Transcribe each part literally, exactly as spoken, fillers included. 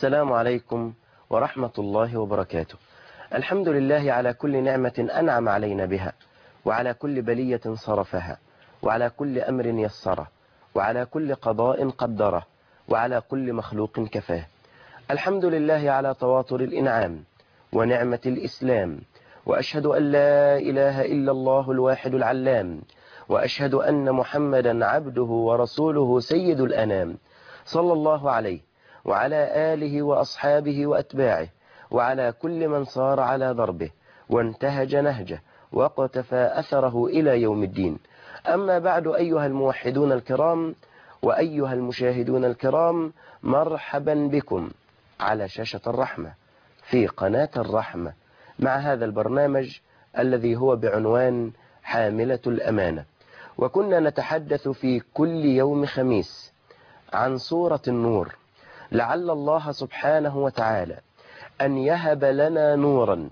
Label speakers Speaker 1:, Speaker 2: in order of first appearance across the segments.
Speaker 1: السلام عليكم ورحمة الله وبركاته. الحمد لله على كل نعمة أنعم علينا بها، وعلى كل بلية صرفها، وعلى كل أمر يسره، وعلى كل قضاء قدره، وعلى كل مخلوق كفاه. الحمد لله على تواتر الإنعام ونعمة الإسلام، وأشهد أن لا إله إلا الله الواحد العلام، وأشهد أن محمدا عبده ورسوله سيد الأنام، صلى الله عليه وعلى آله وأصحابه وأتباعه، وعلى كل من صار على ضربه وانتهج نهجه واقتفى أثره إلى يوم الدين. أما بعد، أيها الموحدون الكرام وأيها المشاهدون الكرام، مرحبا بكم على شاشة الرحمة في قناة الرحمة مع هذا البرنامج الذي هو بعنوان حاملة الأمانة. وكنا نتحدث في كل يوم خميس عن سورة النور، لعل الله سبحانه وتعالى أن يهب لنا نورا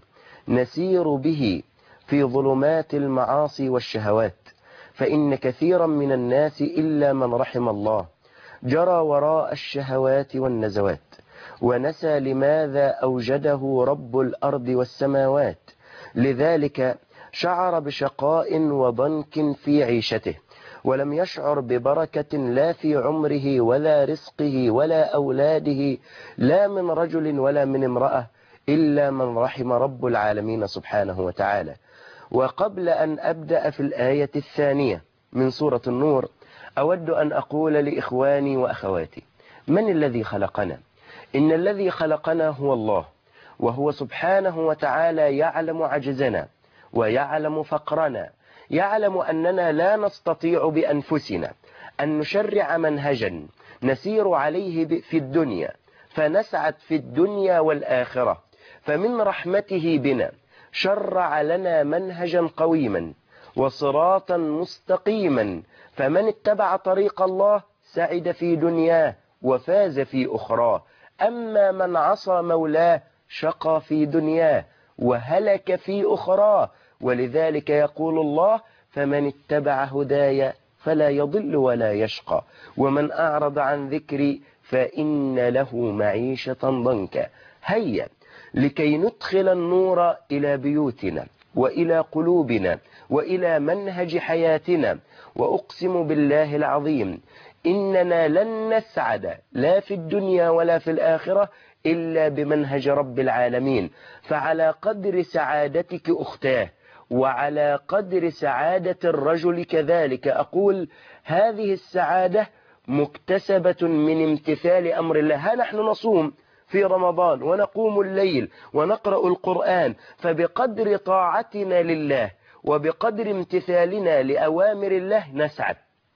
Speaker 1: نسير به في ظلمات المعاصي والشهوات، فإن كثيرا من الناس إلا من رحم الله جرى وراء الشهوات والنزوات، ونسى لماذا أوجده رب الأرض والسماوات، لذلك شعر بشقاء وضنك في عيشته، ولم يشعر ببركة لا في عمره ولا رزقه ولا أولاده، لا من رجل ولا من امرأة، إلا من رحم رب العالمين سبحانه وتعالى. وقبل أن أبدأ في الآية الثانية من سورة النور، أود أن أقول لإخواني وأخواتي: من الذي خلقنا؟ إن الذي خلقنا هو الله، وهو سبحانه وتعالى يعلم عجزنا ويعلم فقرنا، يعلم أننا لا نستطيع بأنفسنا أن نشرع منهجا نسير عليه في الدنيا فنسعد في الدنيا والآخرة، فمن رحمته بنا شرع لنا منهجا قويما وصراطا مستقيما، فمن اتبع طريق الله سعد في دنياه وفاز في أخراه، أما من عصى مولاه شقى في دنياه وهلك في أخراه. ولذلك يقول الله: فمن اتبع هدايا فلا يضل ولا يشقى، ومن أعرض عن ذكري فإن له معيشة ضنكا. هيا لكي ندخل النور إلى بيوتنا وإلى قلوبنا وإلى منهج حياتنا، وأقسم بالله العظيم إننا لن نسعد لا في الدنيا ولا في الآخرة إلا بمنهج رب العالمين. فعلى قدر سعادتك أختاه وعلى قدر سعادة الرجل كذلك أقول: هذه السعادة مكتسبة من امتثال أمر الله. ها نحن نصوم في رمضان ونقوم الليل ونقرأ القرآن، فبقدر طاعتنا لله وبقدر امتثالنا لأوامر الله نسعد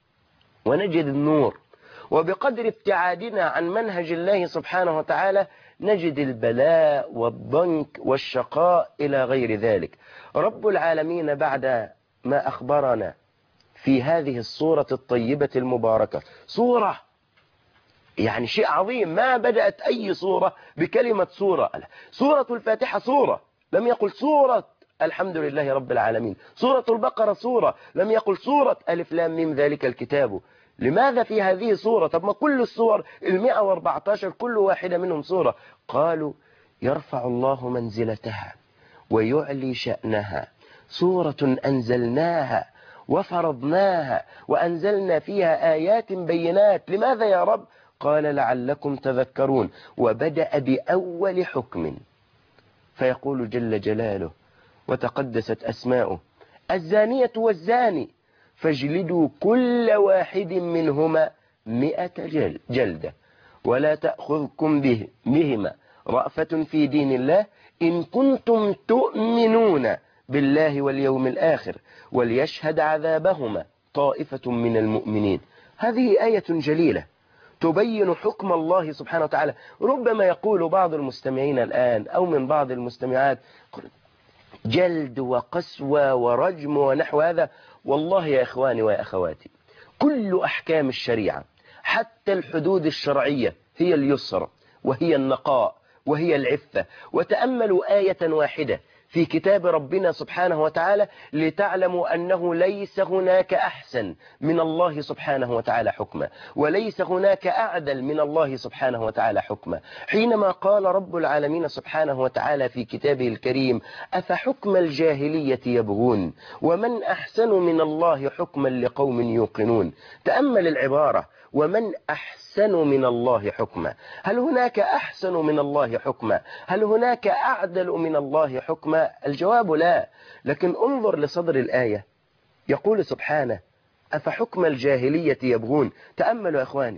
Speaker 1: ونجد النور، وبقدر ابتعادنا عن منهج الله سبحانه وتعالى نجد البلاء والضنك والشقاء إلى غير ذلك. رب العالمين بعد ما أخبرنا في هذه الصورة الطيبة المباركة، صورة يعني شيء عظيم، ما بدأت أي صورة بكلمة صورة. سورة الفاتحة صورة، لم يقل سورة الحمد لله رب العالمين. سورة البقرة صورة، لم يقل سورة ألف لام ميم ذلك الكتاب. لماذا في هذه صورة؟ طب ما كل الصور المئة واربعة عشر كل واحدة منهم صورة. قالوا: يرفع الله منزلتها ويعلي شأنها، سورة أنزلناها وفرضناها وأنزلنا فيها آيات بينات. لماذا يا رب؟ قال: لعلكم تذكرون. وبدأ بأول حكم، فيقول جل جلاله وتقدست أسماؤه: الزانية والزاني فاجلدوا كل واحد منهما مئة جلدة ولا تأخذكم به بهما رأفة في دين الله إن كنتم تؤمنون بالله واليوم الآخر وليشهد عذابهما طائفة من المؤمنين. هذه آية جليلة تبين حكم الله سبحانه وتعالى. ربما يقول بعض المستمعين الآن أو من بعض المستمعات: جلد وقسوة ورجم ونحو هذا. والله يا إخواني ويا أخواتي، كل أحكام الشريعة حتى الحدود الشرعية هي اليسر وهي النقاء وهي العفة. وتأملوا آية واحدة في كتاب ربنا سبحانه وتعالى لتعلموا أنه ليس هناك أحسن من الله سبحانه وتعالى حكما، وليس هناك أعدل من الله سبحانه وتعالى حكما. حينما قال رب العالمين سبحانه وتعالى في كتابه الكريم: أفحكم الجاهلية يبغون ومن أحسن من الله حكما لقوم يوقنون. تأمل العبارة: ومن أحسن من الله حكما. هل هناك أحسن من الله حكما؟ هل هناك أعدل من الله حكما؟ الجواب لا. لكن انظر لصدر الآية، يقول سبحانه: أفحكم الجاهلية يبغون. تأملوا يا إخواني،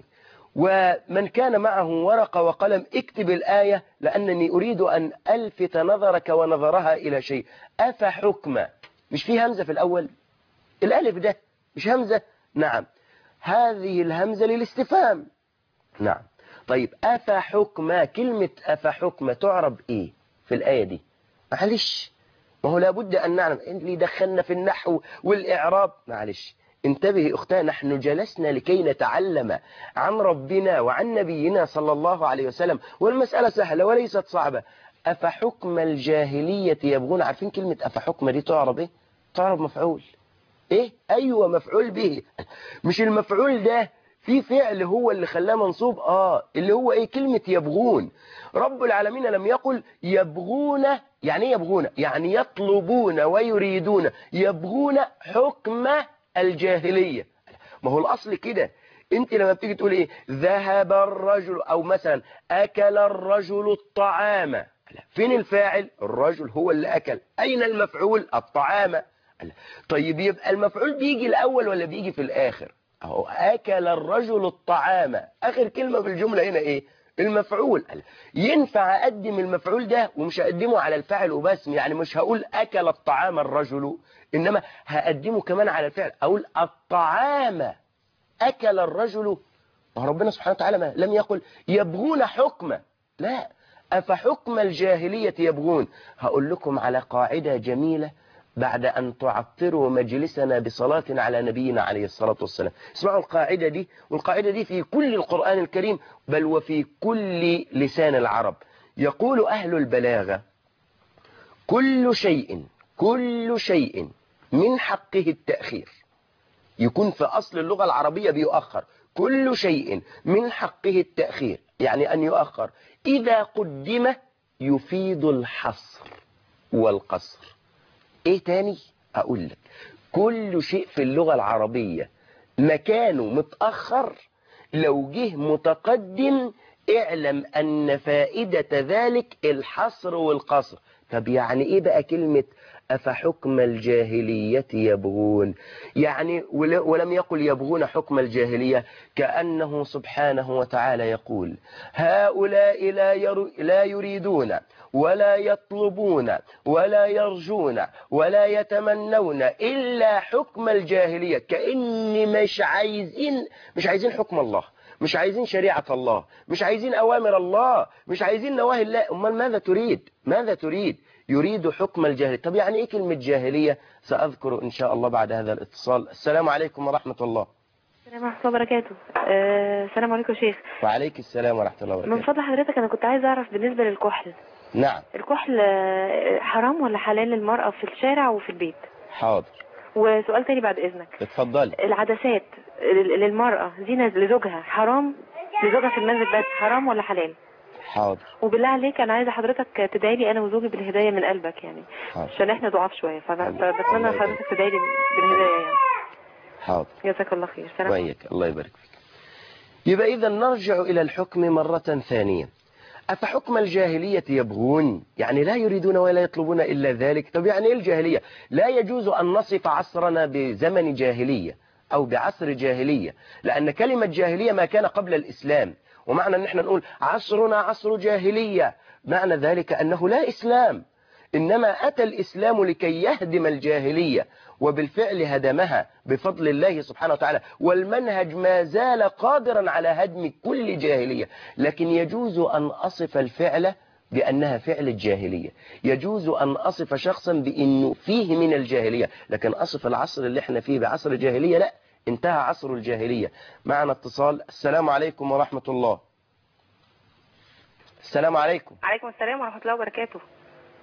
Speaker 1: ومن كان معه ورقة وقلم اكتب الآية، لأنني أريد أن ألفت نظرك ونظرها إلى شيء. أفحكم، مش في همزة في الأول؟ الألف ده مش همزة؟ نعم، هذه الهمزة للاستفهام. نعم، طيب أفحكم، كلمة أفحكم تعرب إيه في الآية دي؟ معلش، ما هو لابد أن نعلم اللي دخلنا في النحو والإعراب. معلش انتبهي أختنا، نحن جلسنا لكي نتعلم عن ربنا وعن نبينا صلى الله عليه وسلم، والمسألة سهلة وليست صعبة. أفحكم الجاهلية يبغون. عارفين كلمة أفحكم دي تعرب إيه؟ تعرب مفعول. إيه؟ أيوة، مفعول به. مش المفعول ده في فعل هو اللي خلاه منصوب، آه اللي هو إيه؟ كلمة يبغون. رب العالمين لم يقل يبغون. يعني يبغون يعني يطلبون ويريدون، يبغون حكم الجاهلية. ما هو الأصل كده. انت لما بتيجي تقول ايه؟ ذهب الرجل، او مثلا اكل الرجل الطعام، فين الفاعل؟ الرجل هو اللي اكل. اين المفعول؟ الطعام. طيب يبقى المفعول بيجي الاول ولا بيجي في الاخر؟ اهو اكل الرجل الطعام، اخر كلمة في الجملة هنا ايه؟ المفعول. ينفع اقدم المفعول ده ومش هقدمه على الفاعل وبس، يعني مش هقول اكل الطعام الرجل، انما هقدمه كمان على الفعل، اقول الطعام اكل الرجل. وربنا سبحانه وتعالى ما لم يقل يبغون حكمة، لا، افحكم الجاهلية يبغون. هقول لكم على قاعدة جميلة بعد أن تعطروا مجلسنا بصلاة على نبينا عليه الصلاة والسلام. اسمعوا القاعدة دي، والقاعدة دي في كل القرآن الكريم، بل وفي كل لسان العرب. يقول أهل البلاغة: كل شيء كل شيء من حقه التأخير. يكون في أصل اللغة العربية بيؤخر. كل شيء من حقه التأخير، يعني أن يؤخر. إذا قدم يفيد الحصر والقصر. ايه تاني؟ اقول لك: كل شيء في اللغة العربية مكانه متأخر لو جه متقدم اعلم ان فائدة ذلك الحصر والقصر. طب يعني ايه بقى كلمة افحكم الجاهلية يبغون؟ يعني ولم يقل يبغون حكم الجاهلية، كأنه سبحانه وتعالى يقول: هؤلاء لا, ير... لا يريدون ولا يطلبون ولا يرجون ولا يتمنون إلا حكم الجاهلية. كأن مش عايزين مش عايزين حكم الله، مش عايزين شريعة الله، مش عايزين أوامر الله، مش عايزين نواهي الله. أمال ماذا تريد؟ ماذا تريد؟ يريد حكم الجاهلية. طب يعني إيه كلمة جاهلية؟ سأذكر إن شاء الله بعد هذا الاتصال. السلام عليكم ورحمة الله.
Speaker 2: السلام ورحمة الله وبركاته. أه السلام عليكم يا شيخ.
Speaker 1: وعليك السلام ورحمة الله وبركاته.
Speaker 2: من فضل حضرتك أنا كنت عايز أعرف بالنسبة للكحل.
Speaker 1: نعم.
Speaker 2: الكحل حرام ولا حلال للمرأة في الشارع وفي البيت؟
Speaker 1: حاضر.
Speaker 2: وسؤال تاني بعد إذنك.
Speaker 1: اتفضلي.
Speaker 2: العدسات للمرأة زينة لزوجها حرام؟ لزوجها في المنزل بس حرام ولا حلال؟
Speaker 1: حاضر.
Speaker 2: وبالله عليك أنا عايزة حضرتك تدعي لي أنا وزوجي بالهداية من قلبك، يعني
Speaker 1: حاضر.
Speaker 2: عشان إحنا ضعاف شوية، فبتمنى حضرتك تدعي لي بالهداية يعني.
Speaker 1: حاضر.
Speaker 2: جزاك الله خير. سلام
Speaker 1: عليكم. الله يبارك فيك. يبقى إذا نرجع إلى الحكم مرة ثانية. أفحكم الجاهلية يبغون، يعني لا يريدون ولا يطلبون إلا ذلك. طب يعني إيه الجاهلية؟ لا يجوز أن نصف عصرنا بزمن جاهلية أو بعصر جاهلية، لأن كلمة جاهلية ما كان قبل الإسلام. ومعنى أن احنا نقول عصرنا عصر جاهلية، معنى ذلك أنه لا إسلام، إنما أتى الإسلام لكي يهدم الجاهلية، وبالفعل هدمها بفضل الله سبحانه وتعالى. والمنهج ما زال قادرا على هدم كل جاهلية. لكن يجوز أن أصف الفعل بأنها فعل الجاهلية، يجوز أن أصف شخصا بأنه فيه من الجاهلية، لكن أصف العصر اللي احنا فيه بعصر الجاهلية لا، انتهى عصر الجاهلية. معنا اتصال. السلام عليكم ورحمة الله. السلام عليكم.
Speaker 2: عليكم السلام ورحمة الله وبركاته.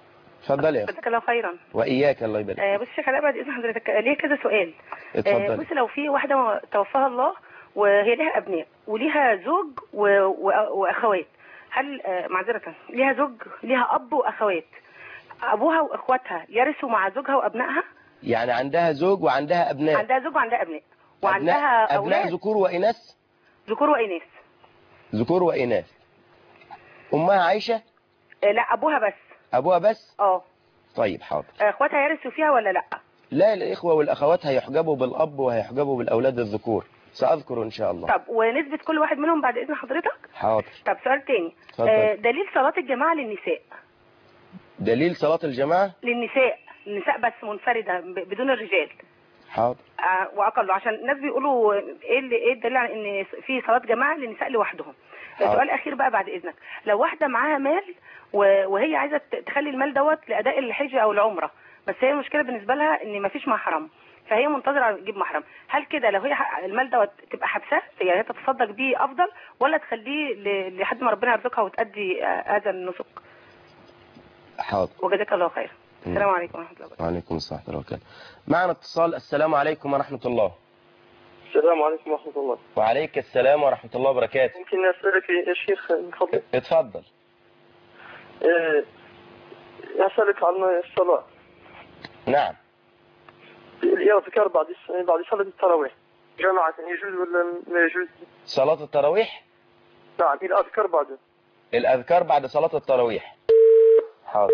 Speaker 1: اتفضلي يا اخت.
Speaker 2: جزاك الله خيرا.
Speaker 1: واياك، الله يبارك.
Speaker 2: آه بص يا شيخ علاء، بعد اذن حضرتك ليه كذا سؤال.
Speaker 1: اتفضلي.
Speaker 2: آه بص، لو في واحده توفاها الله وهي ليها ابناء وليها زوج و... و... واخوات، هل آه معذره ليها زوج، ليها اب واخوات، ابوها واخواتها يرثوا مع زوجها وابنائها؟
Speaker 1: يعني عندها زوج وعندها ابناء.
Speaker 2: عندها زوج وعندها ابناء
Speaker 1: أبناء
Speaker 2: وعندها
Speaker 1: أبناء
Speaker 2: اولاد
Speaker 1: ذكور وإناث.
Speaker 2: ذكور واناث.
Speaker 1: ذكور وإناث. أمها عايشة؟
Speaker 2: آه لا، ابوها بس.
Speaker 1: أبوها بس؟
Speaker 2: اه.
Speaker 1: طيب حاضر.
Speaker 2: آه، اخواتها يرثوا فيها ولا لا؟
Speaker 1: لا، الإخوة والأخوات هيحجبوا بالأب وهيحجبوا بالأولاد الذكور، سأذكر إن شاء الله.
Speaker 2: طب ونسبة كل واحد منهم بعد إذن حضرتك؟
Speaker 1: حاضر.
Speaker 2: طب سؤال تاني.
Speaker 1: اتفضل.
Speaker 2: آه دليل صلاة الجماعة للنساء.
Speaker 1: دليل صلاة الجماعة
Speaker 2: للنساء، النساء بس منفردة ب- بدون الرجال.
Speaker 1: حاضر.
Speaker 2: آه واقله، عشان الناس بيقولوا ايه اللي ايه الدليل على ان في صلاه جماعه للنساء لوحدهم.
Speaker 1: حاضر.
Speaker 2: سؤال اخير بقى بعد اذنك، لو واحده معاها مال و- وهي عايزه ت- تخلي المال دوت لاداء الحج او العمره، بس هي المشكله بالنسبه لها ان مفيش محرم، فهي منتظره تجيب محرم، هل كده لو هي ح- المال دوت تبقى حبساه، يعني هي تتصدق بيه افضل، ولا تخليه ل- لحد ما ربنا يرزقها وتادي آه، هذا النسك؟
Speaker 1: حاضر.
Speaker 2: وجزاك الله خير. السلام عليكم ورحمه الله وبركاته.
Speaker 1: وعليكم السلام ورحمة الله وبركاته. معنا اتصال. السلام عليكم ورحمة الله.
Speaker 3: السلام عليكم ورحمة الله.
Speaker 1: وعليك السلام ورحمة الله وبركاته.
Speaker 3: ممكن أسألك يا شيخ من فضلك؟
Speaker 1: اتفضل.
Speaker 3: إيه، أسألك عن الصلاة.
Speaker 1: نعم.
Speaker 3: الأذكار بعد بعد صلاة التراويح جماعة يجوز ولا لا يجوز؟
Speaker 1: صلاة التراويح.
Speaker 3: نعم، الأذكار بعد
Speaker 1: الأذكار بعد صلاة التراويح. حاضر.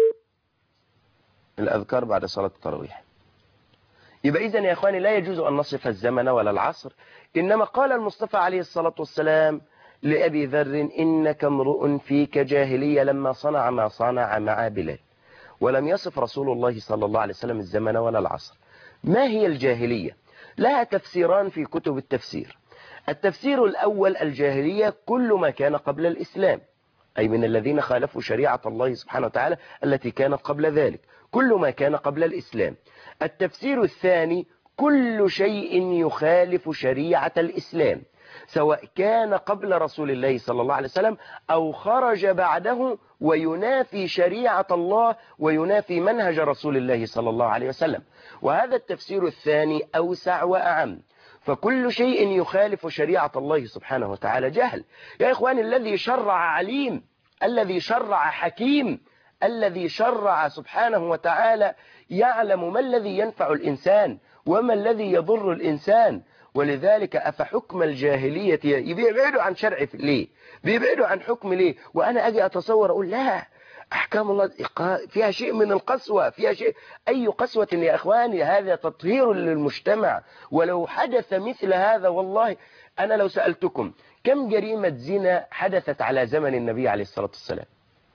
Speaker 1: الأذكار بعد صلاة التراويح. يبقى إذن يا إخواني لا يجوز أن نصف الزمن ولا العصر، إنما قال المصطفى عليه الصلاة والسلام لأبي ذر: إنك امرؤ فيك جاهلية لما صنع ما صنع مع بلال. ولم يصف رسول الله صلى الله عليه وسلم الزمن ولا العصر. ما هي الجاهلية؟ لها تفسيران في كتب التفسير. التفسير الأول: الجاهلية كل ما كان قبل الإسلام، أي من الذين خالفوا شريعة الله سبحانه وتعالى التي كانت قبل ذلك، كل ما كان قبل الإسلام. التفسير الثاني: كل شيء يخالف شريعة الإسلام، سواء كان قبل رسول الله صلى الله عليه وسلم أو خرج بعده وينافي شريعة الله وينافي منهج رسول الله صلى الله عليه وسلم. وهذا التفسير الثاني أوسع وأعم، فكل شيء يخالف شريعة الله سبحانه وتعالى جهل. يا إخواني، الذي شرع عليم، الذي شرع حكيم، الذي شرع سبحانه وتعالى يعلم ما الذي ينفع الإنسان وما الذي يضر الإنسان. ولذلك أفحكم الجاهلية يبعدوا عن شرع ليه؟ بيبعدوا عن حكم ليه؟ وأنا أجي أتصور أقول لا، أحكام الله فيها شيء من القسوة، فيها شيء. أي قسوة يا إخواني؟ هذا تطهير للمجتمع. ولو حدث مثل هذا، والله أنا لو سألتكم كم جريمة زنا حدثت على زمن النبي عليه الصلاة والسلام؟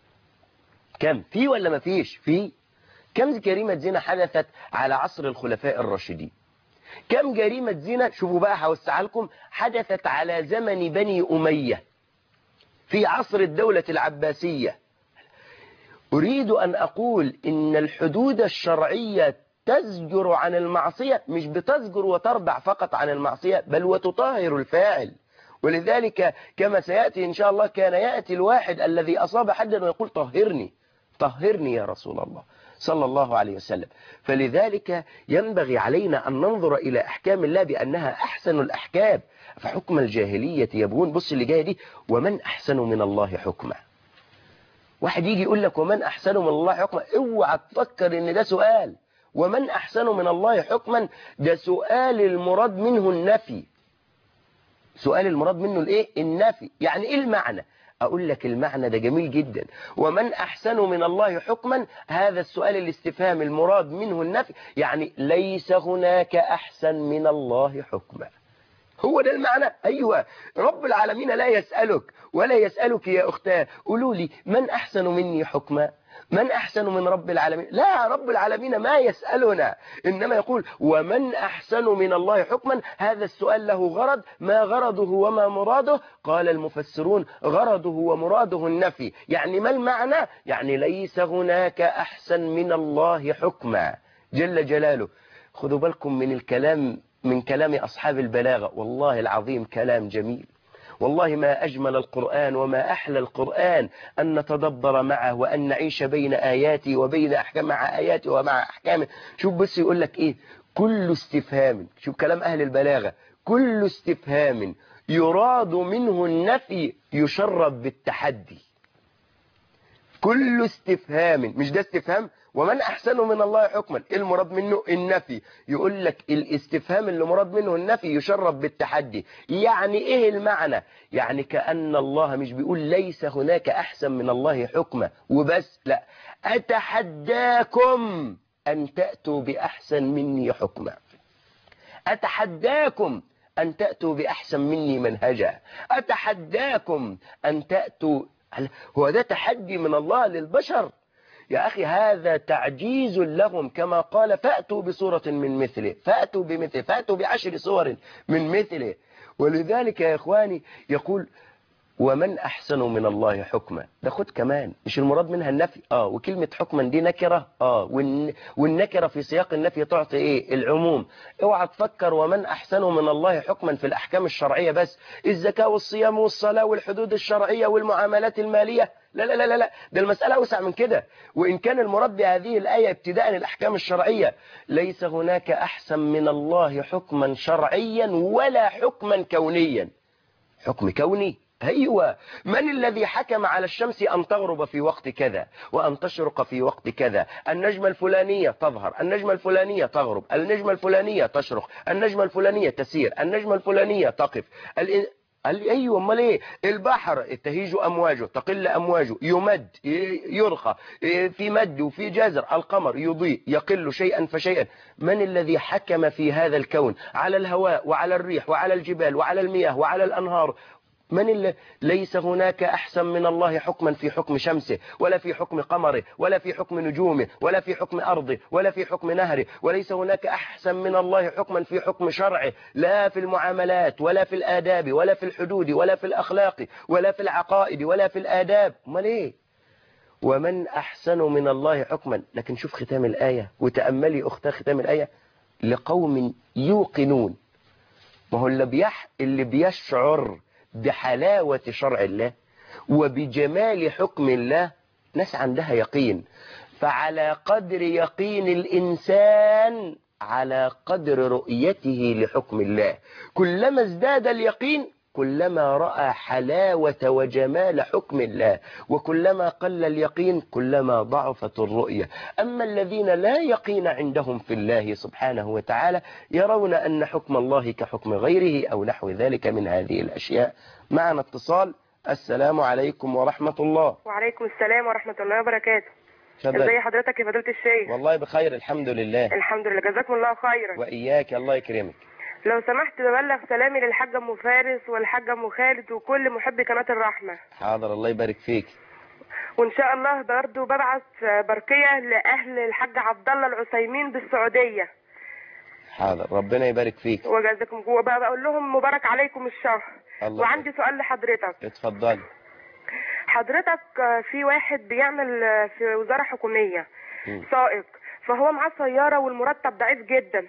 Speaker 1: كم؟ في ولا ما فيش؟ في. كم جريمة زنا حدثت على عصر الخلفاء الراشدين؟ كم جريمة زنا، شوفوا بقى هوسع لكم، حدثت على زمن بني أمية في عصر الدولة العباسية؟ أريد أن أقول إن الحدود الشرعية تزجر عن المعصية، مش بتزجر وتربع فقط عن المعصية، بل وتطهر الفاعل. ولذلك كما سيأتي إن شاء الله كان يأتي الواحد الذي أصاب حدا ويقول طهرني طهرني يا رسول الله صلى الله عليه وسلم. فلذلك ينبغي علينا أن ننظر إلى أحكام الله بأنها أحسن الأحكام. فحكم الجاهلية يبغون، بص اللي جاي دي: ومن أحسن من الله حكما. واحد يجي يقول لك ومن أحسن من الله حكما، اوعى تفكر إن ده سؤال. ومن أحسن من الله حكما ده سؤال المراد منه النفي. سؤال المراد منه الإيه؟ النفي. يعني إيه المعنى؟ أقول لك المعنى ده جميل جدا. ومن أحسن من الله حكما، هذا السؤال الاستفهام المراد منه النفي، يعني ليس هناك أحسن من الله حكما. هو ده المعنى. أيوة، رب العالمين لا يسألك ولا يسألك يا أختاه قولوا لي من أحسن مني حكما، من أحسن من رب العالمين. لا، رب العالمين ما يسألنا، إنما يقول ومن أحسن من الله حكما. هذا السؤال له غرض، ما غرضه وما مراده؟ قال المفسرون غرضه ومراده النفي. يعني ما المعنى؟ يعني ليس هناك أحسن من الله حكما جل جلاله. خذوا بالكم من الكلام، من كلام أصحاب البلاغة، والله العظيم كلام جميل. والله ما أجمل القرآن وما أحلى القرآن أن نتدبر معه وأن نعيش بين آياته وبين أحكام مع آياته ومع أحكامه. شوف بس يقول لك إيه، كل استفهام، شوف كلام أهل البلاغة، كل استفهام يراد منه النفي يشرب بالتحدي. كل استفهام، مش ده استفهام ومن أحسن من الله حكما، المراد منه النفي. يقول لك الاستفهام اللي مراد منه النفي يشرب بالتحدي. يعني ايه المعنى؟ يعني كأن الله مش بيقول ليس هناك أحسن من الله حكما وبس، لا، أتحداكم أن تأتوا بأحسن مني حكما، أتحداكم أن تأتوا بأحسن مني منهجا، أتحداكم أن تأتوا. هو ده تحدي من الله للبشر يا أخي؟ هذا تعجيز لهم، كما قال فأتوا بصورة من مثله، فأتوا بمثله، فأتوا بعشر صور من مثله. ولذلك يا إخواني يقول ومن أحسن من الله حكما. ده خد كمان، مش المراد منها النفي، آه وكلمة حكما دي نكرة، آه والن... والنكرة في سياق النفي تعطي إيه؟ العموم. اوعى تفكر ومن أحسن من الله حكما في الأحكام الشرعية بس، الزكاة والصيام والصلاة والحدود الشرعية والمعاملات المالية، لا لا لا لا، ده المسألة أوسع من كده. وإن كان المراد بهذه الآية ابتداء الأحكام الشرعية، ليس هناك أحسن من الله حكما شرعيا ولا حكما كونيا. حكم كوني، أيوة، من الذي حكم على الشمس أن تغرب في وقت كذا وأن تشرق في وقت كذا؟ النجمة الفلانية تظهر، النجمة الفلانية تغرب، النجمة الفلانية تشرق، النجمة الفلانية تسير، النجمة الفلانية تقف. ال... ال... أيوة، أمال إيه؟ البحر تهيج أمواجه، تقل أمواجه، يمد، يرخى، في مد وفي جزر، القمر يضيء، يقل شيئا فشيئا. من الذي حكم في هذا الكون على الهواء وعلى الريح وعلى الجبال وعلى المياه وعلى الأنهار؟ من اللي ليس هناك أحسن من الله حكما في حكم شمسه ولا في حكم قمره ولا في حكم نجومه ولا في حكم أرضه ولا في حكم نهره، وليس هناك أحسن من الله حكما في حكم شرعه، لا في المعاملات ولا في الآداب ولا في الحدود ولا في الأخلاق ولا في العقائد ولا في الآداب. ما ليه؟ ومن أحسن من الله حكما. لكن شوف ختام الآية وتأملي أختها ختام الآية، لقوم يوقنون. ما هو اللي, بيح اللي بيشعر بحلاوة شرع الله وبجمال حكم الله ناس عندها يقين. فعلى قدر يقين الإنسان على قدر رؤيته لحكم الله، كلما ازداد اليقين كلما رأى حلاوة وجمال حكم الله، وكلما قل اليقين كلما ضعفت الرؤية. أما الذين لا يقين عندهم في الله سبحانه وتعالى يرون أن حكم الله كحكم غيره أو نحو ذلك من هذه الأشياء. معنا اتصال. السلام عليكم ورحمة الله.
Speaker 4: وعليكم السلام ورحمة الله وبركاته.
Speaker 1: شبك.
Speaker 4: ازي حضرتك يا فضيلة الشيخ؟
Speaker 1: والله بخير الحمد لله.
Speaker 4: الحمد لله، جزاكم الله خيرا.
Speaker 1: وإياك، الله يكرمك.
Speaker 4: لو سمحت ببلغ سلامي للحاجة أم فارس والحاجة أم خالد وكل محبي قناة الرحمة.
Speaker 1: حاضر، الله يبارك فيك.
Speaker 4: وإن شاء الله برضه ببعث بركية لأهل الحاج عبد الله العثيمين بالسعودية.
Speaker 1: حاضر، ربنا يبارك فيك.
Speaker 4: وجزاكم، وبقى بقول لهم مبارك عليكم الشهر.
Speaker 1: الله.
Speaker 4: وعندي سؤال لحضرتك.
Speaker 1: اتفضل.
Speaker 4: حضرتك في واحد بيعمل في وزارة حكومية
Speaker 1: م.
Speaker 4: سائق، فهو معاه سيارة والمرتب ضعيف جدا،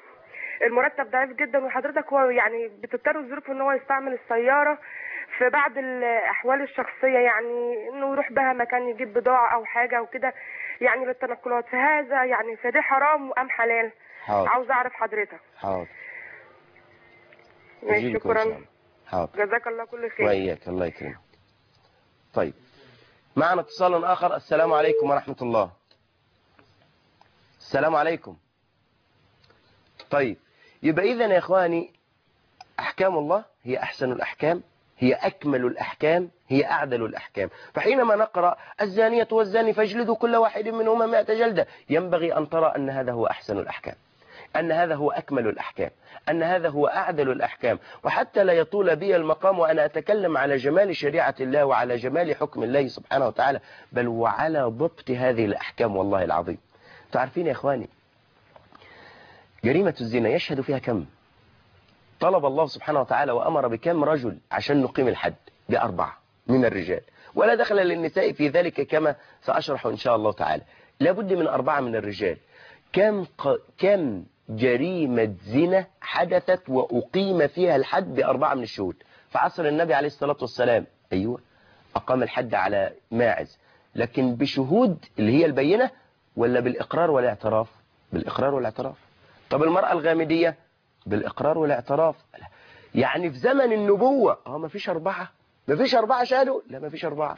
Speaker 4: المرتب ضعيف جدا، وحضرتك هو يعني بتضطر الظروف ان هو يستعمل السيارة في بعض الاحوال الشخصية، يعني انه يروح بها مكان يجيب بضاعة او حاجة وكده، يعني للتنقلات. فهذا يعني فده حرام ام حلال؟
Speaker 1: حاضر.
Speaker 4: عاوز اعرف حضرتك.
Speaker 1: حاضر.
Speaker 4: ماشي، شكرا.
Speaker 1: حاضر.
Speaker 4: جزاك الله كل خير.
Speaker 1: وإياك، الله يكرمك. طيب، معنا اتصال آخر. السلام عليكم ورحمة الله. السلام عليكم. طيب، يبقى إذن يا إخواني أحكام الله هي أحسن الأحكام، هي أكمل الأحكام، هي أعدل الأحكام. فحينما نقرأ الزانية والزاني فاجلدوا كل واحد منهما مائة جلدة، ينبغي أن ترى أن هذا هو أحسن الأحكام، أن هذا هو أكمل الأحكام، أن هذا هو أعدل الأحكام. وحتى لا يطول بي المقام وأنا أتكلم على جمال شريعة الله وعلى جمال حكم الله سبحانه وتعالى، بل وعلى ضبط هذه الأحكام والله العظيم. تعرفين يا إخواني جريمة الزنا يشهد فيها كم؟ طلب الله سبحانه وتعالى وأمر بكم رجل عشان نقيم الحد؟ بأربعة من الرجال، ولا دخل للنساء في ذلك كما سأشرح إن شاء الله تعالى. لابد من أربعة من الرجال. كم ق... كم جريمة زنا حدثت وأقيم فيها الحد بأربعة من الشهود؟ في عصر النبي عليه الصلاة والسلام، أيوة أقام الحد على ماعز، لكن بشهود اللي هي البينة ولا بالإقرار والاعتراف؟ بالإقرار والاعتراف. طب المرأة الغامدية؟ بالإقرار والاعتراف. يعني في زمن النبوة اه ما فيش أربعة، ما فيش أربعة شهدوا، لا ما فيش أربعة،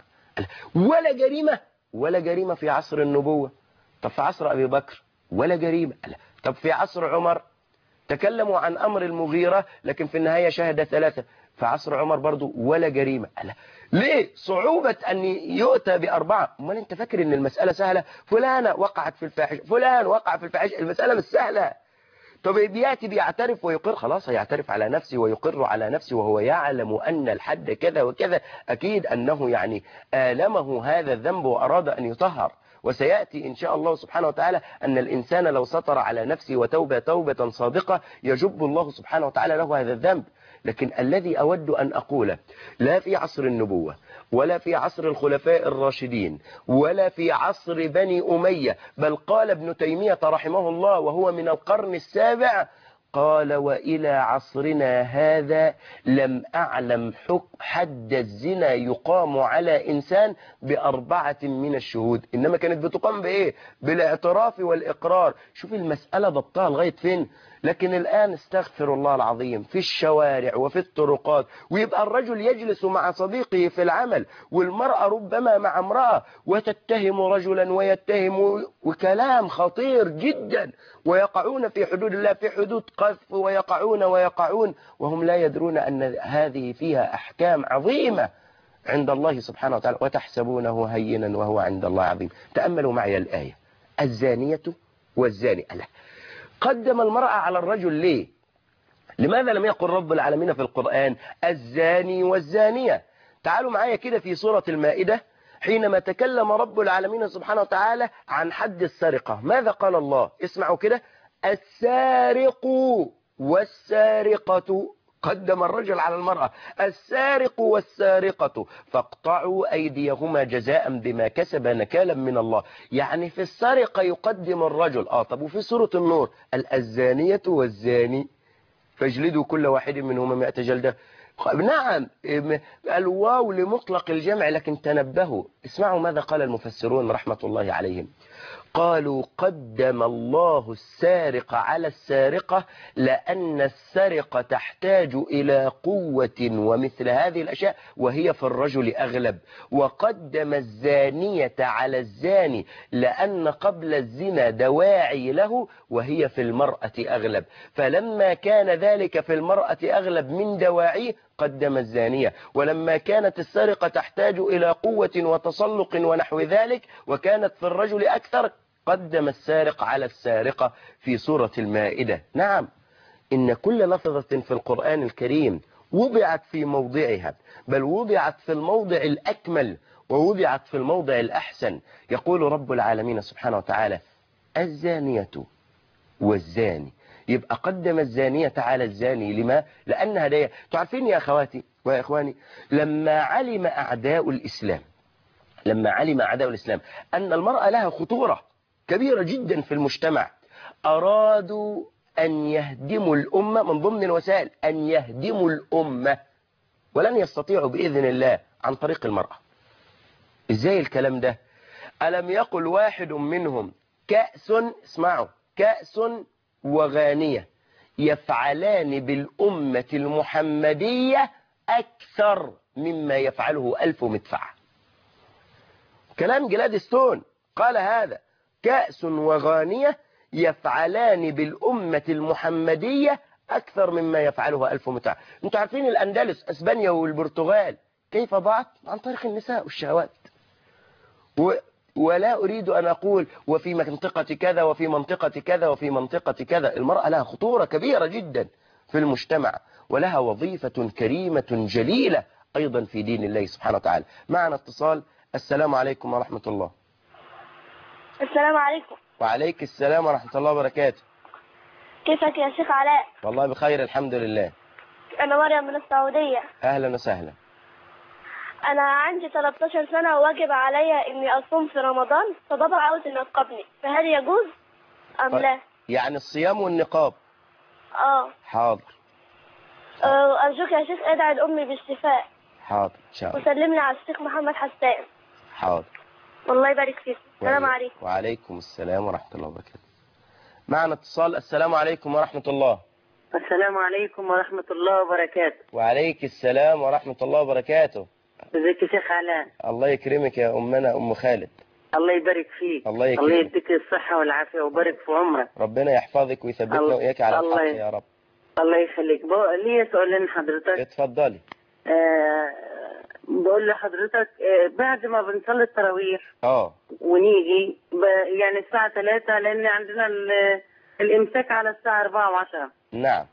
Speaker 1: ولا جريمة، ولا جريمة في عصر النبوة. طب في عصر أبي بكر ولا جريمة. طب في عصر عمر تكلموا عن أمر المغيرة لكن في النهاية شهد ثلاثة، في عصر عمر برضو ولا جريمة. ليه صعوبة أن يؤتى بأربعة؟ أمال أنت فاكر أن المسألة سهلة؟ فلانة وقعت في الفاحش، فلان وقع في الفاحش، المسألة مش سهلة. طب بيأتي بيعترف ويقر، خلاص هيعترف على نفسه ويقر على نفسه وهو يعلم أن الحد كذا وكذا، أكيد أنه يعني آلمه هذا الذنب وأراد أن يطهر. وسيأتي إن شاء الله سبحانه وتعالى أن الإنسان لو سطر على نفسه وتوبة توبة صادقة يجب الله سبحانه وتعالى له هذا الذنب. لكن الذي أود أن أقوله، لا في عصر النبوة ولا في عصر الخلفاء الراشدين ولا في عصر بني أمية، بل قال ابن تيمية رحمه الله وهو من القرن السابع، قال وإلى عصرنا هذا لم أعلم حد الزنا يقام على إنسان بأربعة من الشهود، إنما كانت بتقام بإيه؟ بالاعتراف والإقرار. شوف المسألة ضبطها لغاية فين. لكن الآن استغفر الله العظيم في الشوارع وفي الطرقات، ويبقى الرجل يجلس مع صديقه في العمل والمرأة ربما مع امرأة وتتهم رجلا ويتهم، وكلام خطير جدا، ويقعون في حدود الله، في حدود قذف، ويقعون ويقعون وهم لا يدرون أن هذه فيها أحكام عظيمة عند الله سبحانه وتعالى، وتحسبونه هينا وهو عند الله عظيم. تأملوا معي الآية، الزانية والزاني. ألا قدم المرأة على الرجل ليه؟ لماذا لم يقل رب العالمين في القرآن الزاني والزانية؟ تعالوا معايا كده في سورة المائدة، حينما تكلم رب العالمين سبحانه وتعالى عن حد السرقة ماذا قال الله؟ اسمعوا كده، السارق والسارقة، قدم الرجل على المرأة، السارق والسارقة فاقطعوا أيديهما جزاء بما كسب نكالا من الله. يعني في السرقة يقدم الرجل. آه طب وفي سورة النور الزانية والزاني فاجلدوا كل واحد منهما مئة جلدة. نعم الواو لمطلق الجمع، لكن تنبهوا اسمعوا ماذا قال المفسرون رحمة الله عليهم. قالوا قدم الله السارق على السارقة لأن السرقة تحتاج إلى قوة ومثل هذه الأشياء وهي في الرجل أغلب، وقدم الزانية على الزاني لأن قبل الزنا دواعي له وهي في المرأة أغلب، فلما كان ذلك في المرأة أغلب من دواعيه قدم الزانية، ولما كانت السرقة تحتاج إلى قوة وتسلق ونحو ذلك وكانت في الرجل أكثر قدم السارق على السارقة في سورة المائدة. نعم إن كل لفظة في القرآن الكريم وضعت في موضعها، بل وضعت في الموضع الأكمل ووضعت في الموضع الأحسن. يقول رب العالمين سبحانه وتعالى الزانية والزاني، يبقى قدم الزانية على الزاني. لما؟ لأن هدايا. تعرفين يا أخواتي ويا إخواني، لما علم أعداء الإسلام لما علم أعداء الإسلام أن المرأة لها خطورة كبيرة جدا في المجتمع، أرادوا أن يهدموا الأمة من ضمن الوسائل، أن يهدموا الأمة، ولن يستطيعوا بإذن الله عن طريق المرأة. إزاي الكلام ده؟ ألم يقل واحد منهم كأس، اسمعوا، كأس وغانية يفعلان بالأمة المحمدية أكثر مما يفعله ألف مدفع. كلام جلادستون قال هذا، كأس وغانية يفعلان بالأمة المحمدية أكثر مما يفعله ألف مدفع. انتوا عارفين الأندلس أسبانيا والبرتغال كيف ضاعت؟ عن طريق النساء والشهوات. و ولا أريد أن أقول وفي منطقة كذا وفي منطقة كذا وفي منطقة كذا، المرأة لها خطورة كبيرة جدا في المجتمع ولها وظيفة كريمة جليلة أيضا في دين الله سبحانه وتعالى. معنا اتصال. السلام عليكم ورحمة الله.
Speaker 5: السلام عليكم.
Speaker 1: وعليك السلام ورحمة الله وبركاته.
Speaker 5: كيفك يا شيخ علاء؟
Speaker 1: والله بخير الحمد لله.
Speaker 5: أنا مريم من السعودية.
Speaker 1: أهلا وسهلا.
Speaker 5: أنا عندي ثلاثة عشر سنة وواجب عليا إني أصوم في رمضان، فبابا عاوز إني ينقبني، فهل يجوز أم
Speaker 1: طيب.
Speaker 5: لا؟
Speaker 1: يعني الصيام والنقاب.
Speaker 5: آه
Speaker 1: حاضر.
Speaker 5: آه، أرجوك يا شيخ ادعي لأمي بالشفاء.
Speaker 1: حاضر إن شاء الله.
Speaker 5: وسلمني على الشيخ محمد حسان.
Speaker 1: حاضر.
Speaker 5: والله يبارك فيك. السلام
Speaker 1: وعليكم.
Speaker 5: عليكم.
Speaker 1: وعليكم السلام ورحمة الله وبركاته. معنا اتصال. السلام عليكم ورحمة الله.
Speaker 6: السلام عليكم ورحمة الله وبركاته.
Speaker 1: وعليك السلام ورحمة الله وبركاته.
Speaker 6: ازيك يا شيخ علاء؟
Speaker 1: الله يكرمك يا أمنا أم خالد.
Speaker 6: الله يبارك فيك.
Speaker 1: الله يكرمك.
Speaker 6: الله يديك الصحة والعافية ويبارك في عمرك.
Speaker 1: ربنا يحفظك ويثبتنا
Speaker 6: الله...
Speaker 1: وإياك على
Speaker 6: الله...
Speaker 1: الحق يا رب.
Speaker 6: الله يخليك. بقول لي سؤالين حضرتك.
Speaker 1: اتفضلي.
Speaker 6: آه... بقول لحضرتك آه بعد ما بنصلي التراويح
Speaker 1: اه
Speaker 6: ونيجي ب... يعني الساعة ثلاثة لأن عندنا ال... الإمساك على الساعة أربعة وعشرة.
Speaker 1: نعم.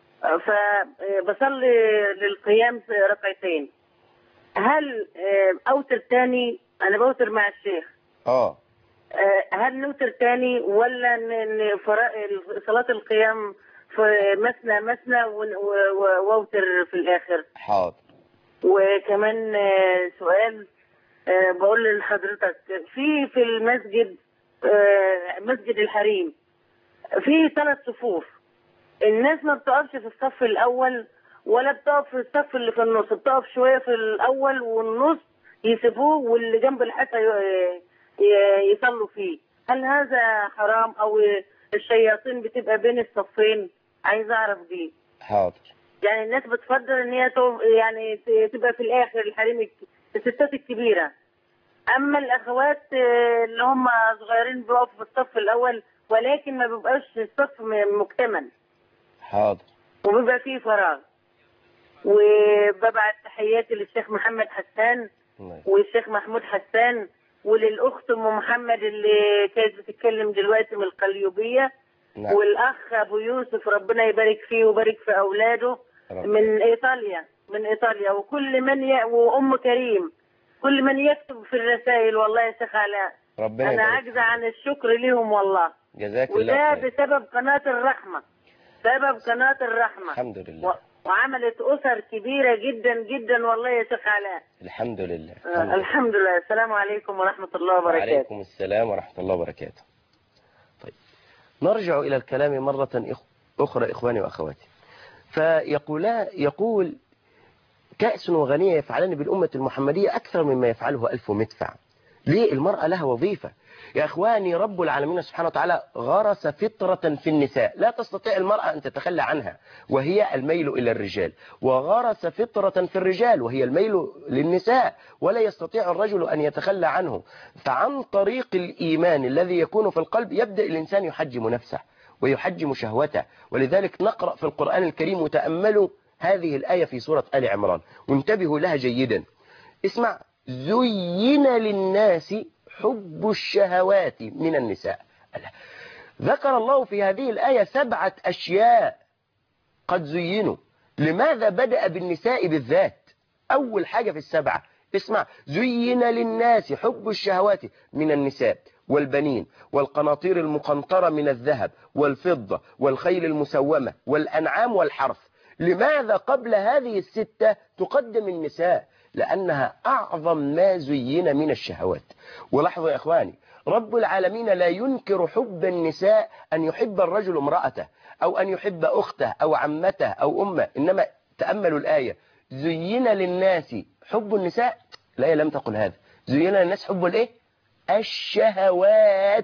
Speaker 6: فبصلي للقيام في ركعتين. هل اوتر تاني؟ انا بوتر مع الشيخ.
Speaker 1: اه
Speaker 6: هل نوتر تاني ولا ان صلاة القيام في مثنى مثنى واوتر في الاخر؟
Speaker 1: حاضر.
Speaker 6: وكمان سؤال بقول لحضرتك، في في المسجد مسجد الحريم في ثلاث صفوف، الناس ما بتقفش في الصف الاول ولا بتقف في الصف اللي في النص، بتقف شويه في الاول والنص يسيبوه واللي جنب الحيطه يصلوا فيه. هل هذا حرام او الشياطين بتبقى بين الصفين؟ عايز اعرف دي.
Speaker 1: حاضر.
Speaker 6: يعني الناس بتفضل ان هي يعني تبقى في الاخر الحريم الستات الكبيره، اما الاخوات اللي هم صغيرين بيقفوا في الصف الاول ولكن ما بيبقاش الصف مكتمل.
Speaker 1: حاضر.
Speaker 6: وبيبقى فيه فراغ. وببعت تحياتي للشيخ محمد حسان والشيخ محمود حسان وللأخت أم محمد اللي كانت بتتكلم دلوقتي من القليوبية. نعم. والأخ أبو يوسف ربنا يبارك فيه ويبارك في أولاده رب. من إيطاليا من إيطاليا وكل من ي... وأم كريم، كل من يكتب في الرسائل. والله يا شيخ علاء ربنا أنا عاجزة عن الشكر لهم والله.
Speaker 1: جزاك الله
Speaker 6: وده
Speaker 1: خير.
Speaker 6: بسبب قناة الرحمة، سبب قناة الرحمة.
Speaker 1: الحمد لله.
Speaker 6: و... وعملت أسر كبيرة جدا جدا والله يا شيخ علاء.
Speaker 1: الحمد لله.
Speaker 6: الحمد لله. الحمد لله. السلام عليكم ورحمة الله وبركاته.
Speaker 1: وعليكم السلام ورحمة الله وبركاته. طيب نرجع إلى الكلام مرة أخرى إخواني وأخواتي. فيقول يقول كأس وغنية يفعلان بالأمة المحمدية أكثر مما يفعله ألف مدفع. ليه؟ المرأة لها وظيفة يا إخواني. رب العالمين سبحانه وتعالى غرس فطرة في النساء لا تستطيع المرأة أن تتخلى عنها، وهي الميل إلى الرجال، وغرس فطرة في الرجال وهي الميل للنساء، ولا يستطيع الرجل أن يتخلى عنه. فعن طريق الإيمان الذي يكون في القلب يبدأ الإنسان يحجم نفسه ويحجم شهوته. ولذلك نقرأ في القرآن الكريم وتأملوا هذه الآية في سورة آل عمران وانتبهوا لها جيدا. اسمع: زين للناس حب الشهوات من النساء. ذكر الله في هذه الآية سبعة أشياء قد زينوا. لماذا بدأ بالنساء بالذات؟ أول حاجة في السبعة اسمع: زين للناس حب الشهوات من النساء والبنين والقناطير المقنطرة من الذهب والفضة والخيل المسومة والأنعام والحرث. لماذا قبل هذه الستة تقدم النساء؟ لأنها أعظم ما زين من الشهوات. ولاحظوا يا إخواني، رب العالمين لا ينكر حب النساء أن يحب الرجل امرأته أو أن يحب أخته أو عمته أو أمه، إنما تأملوا الآية: زين للناس حب النساء. الآية لم تقل هذا. زين للناس حب الإيه؟ الشهوات.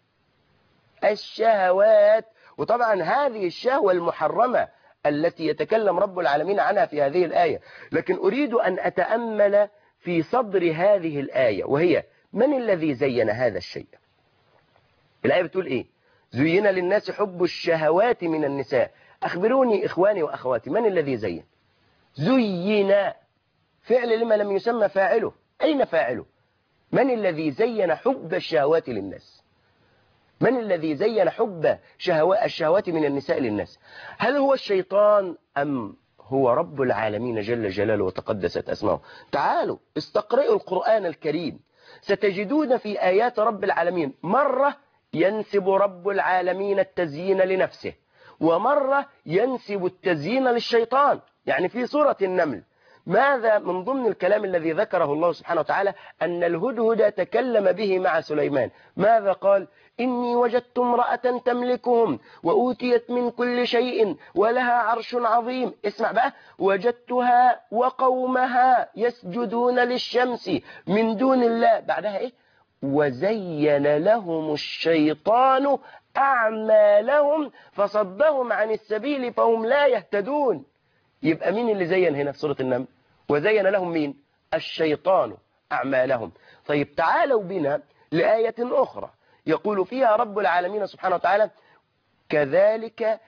Speaker 1: الشهوات. وطبعا هذه الشهوة المحرمة التي يتكلم رب العالمين عنها في هذه الآية. لكن أريد أن أتأمل في صدر هذه الآية، وهي: من الذي زين هذا الشيء؟ الآية بتقول إيه؟ زين للناس حب الشهوات من النساء. أخبروني إخواني وأخواتي، من الذي زين؟ زين فعل لما لم يسمى فاعله. أين فاعله؟ من الذي زين حب الشهوات للناس؟ من الذي زين حب الشهوات من النساء للناس؟ هل هو الشيطان أم هو رب العالمين جل جلاله وتقدست أسماؤه؟ تعالوا استقرئوا القرآن الكريم، ستجدون في آيات رب العالمين مرة ينسب رب العالمين التزيين لنفسه، ومرة ينسب التزيين للشيطان. يعني في سورة النمل ماذا من ضمن الكلام الذي ذكره الله سبحانه وتعالى أن الهدهد تكلم به مع سليمان. ماذا قال؟ إني وجدت امرأة تملكهم وأوتيت من كل شيء ولها عرش عظيم. اسمع بقى، وجدتها وقومها يسجدون للشمس من دون الله. بعدها إيه؟ وزين لهم الشيطان أعمالهم فصدهم عن السبيل فهم لا يهتدون. يبقى مين اللي زين هنا في سورة النمل؟ وزين لهم مين؟ الشيطان أعمالهم. طيب تعالوا بنا لآية أخرى يقول فيها رب العالمين سبحانه وتعالى كذلك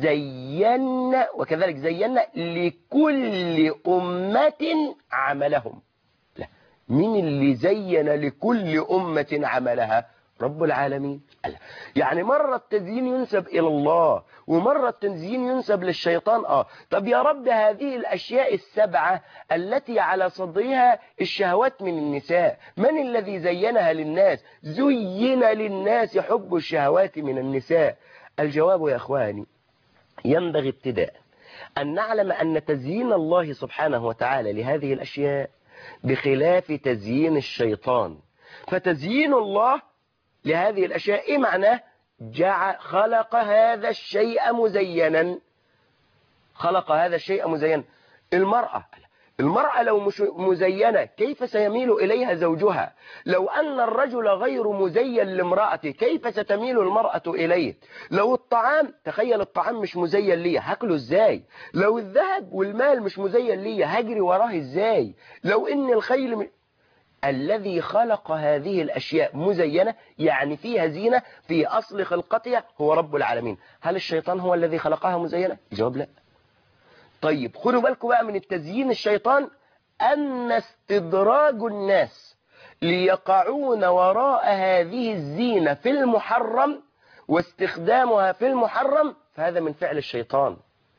Speaker 1: زينا وكذلك زينا لكل أمة عملهم. لا، مين اللي زين لكل أمة عملها؟ رب العالمين. يعني مرة التزيين ينسب إلى الله ومرة التزيين ينسب للشيطان. آه طب يا رب هذه الأشياء السبعة التي على صدرها الشهوات من النساء، من الذي زينها للناس؟ زين للناس حب الشهوات من النساء. الجواب يا أخواني ينبغي ابتداء أن نعلم أن تزيين الله سبحانه وتعالى لهذه الأشياء بخلاف تزيين الشيطان. فتزيين الله لهذه الأشياء إيه معناه؟ جعل خلق هذا الشيء مزينا. خلق هذا الشيء مزينا. المرأة المرأة لو مش مزينة كيف سيميل إليها زوجها؟ لو أن الرجل غير مزين لامرأته كيف ستميل المرأة إليه؟ لو الطعام، تخيل الطعام مش مزين لي هاكله إزاي؟ لو الذهب والمال مش مزين لي هجري وراه إزاي؟ لو إن الخيل م... الذي خلق هذه الأشياء مزينة يعني فيها زينة في أصل خلقتها هو رب العالمين. هل الشيطان هو الذي خلقها مزينة؟ الجواب لا. طيب خدوا بالكم بقى من التزيين الشيطان أن استدراج الناس ليقعون وراء هذه الزينة في المحرم واستخدامها في المحرم فهذا من فعل الشيطان.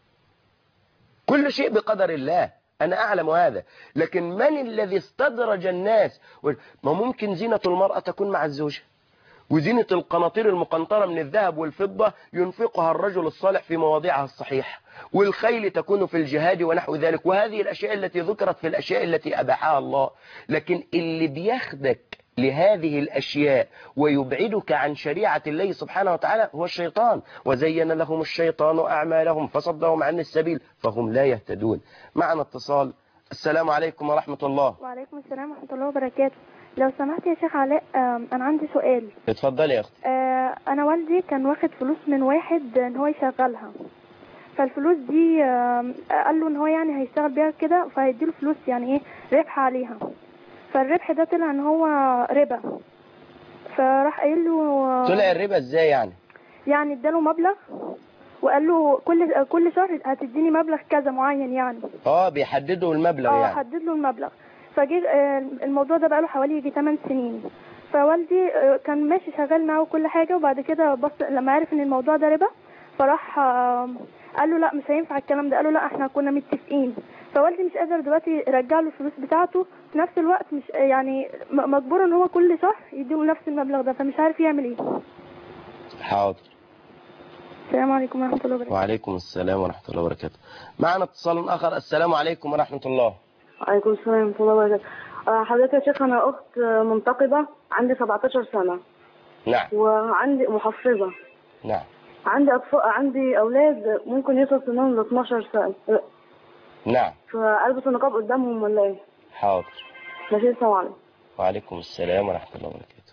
Speaker 1: كل شيء بقدر الله، أنا أعلم هذا، لكن من الذي استدرج الناس؟ ما ممكن زينة المرأة تكون مع الزوجة، وزينة القناطير المقنطرة من الذهب والفضة ينفقها الرجل الصالح في مواضعها الصحيحة، والخيل تكون في الجهاد ونحو ذلك، وهذه الأشياء التي ذكرت في الأشياء التي أباحها الله. لكن اللي بيخدك لهذه الأشياء ويبعدك عن شريعة الله سبحانه وتعالى هو الشيطان. وزين لهم الشيطان أعمالهم فصدهم عن السبيل فهم لا يهتدون. معنا اتصال. السلام عليكم ورحمة الله.
Speaker 7: وعليكم السلام ورحمة الله وبركاته. لو سمحت يا شيخ علاء، أنا عندي سؤال.
Speaker 1: اتفضلي يا أختي.
Speaker 7: أنا والدي كان واخد فلوس من واحد إن هو يشغلها، فالفلوس دي قال له إن هو يعني هيشتغل بيها كده فهيديله فلوس يعني إيه ربح عليها، فالربح ده طلع إن هو ربا، فراح قايل له. طلع
Speaker 1: الربا إزاي يعني؟
Speaker 7: يعني اداله مبلغ وقال له كل كل شهر هتديني مبلغ كذا معين يعني.
Speaker 1: اه بيحددوا المبلغ
Speaker 7: اه
Speaker 1: يعني.
Speaker 7: اه حدد له المبلغ. فجي الموضوع ده بقاله حوالي يجي ثمان سنين، فوالدي كان ماشي شغال معاه وكل حاجه، وبعد كده بص لما عرف ان الموضوع ده ربا فراح قال له لا مش هينفع الكلام ده، قال له لا احنا كنا متفقين. فوالدي مش قادر دلوقتي يرجع له الفلوس بتاعته، في نفس الوقت مش يعني مجبور ان هو كل شهر يديله نفس المبلغ ده، فمش عارف يعمل ايه.
Speaker 1: حاضر.
Speaker 7: السلام عليكم ورحمه الله وبركاته.
Speaker 1: وعليكم السلام ورحمه الله وبركاته. معنا اتصال اخر. السلام عليكم ورحمه الله.
Speaker 6: وعليكم السلام ورحمة الله وبركاته. حضرتك يا شيخ أنا أخت منتقبة عندي سبعتاشر سنة.
Speaker 1: نعم.
Speaker 6: وعندي محفظة.
Speaker 1: نعم.
Speaker 6: عندي أطفال، عندي أولاد ممكن يوصل سنهم ل اتناشر سنة.
Speaker 1: نعم.
Speaker 6: فألبس النقاب قدامهم ولا إيه؟
Speaker 1: حاضر.
Speaker 6: ماشي. السلام عليكم.
Speaker 1: وعليكم السلام ورحمة الله وبركاته.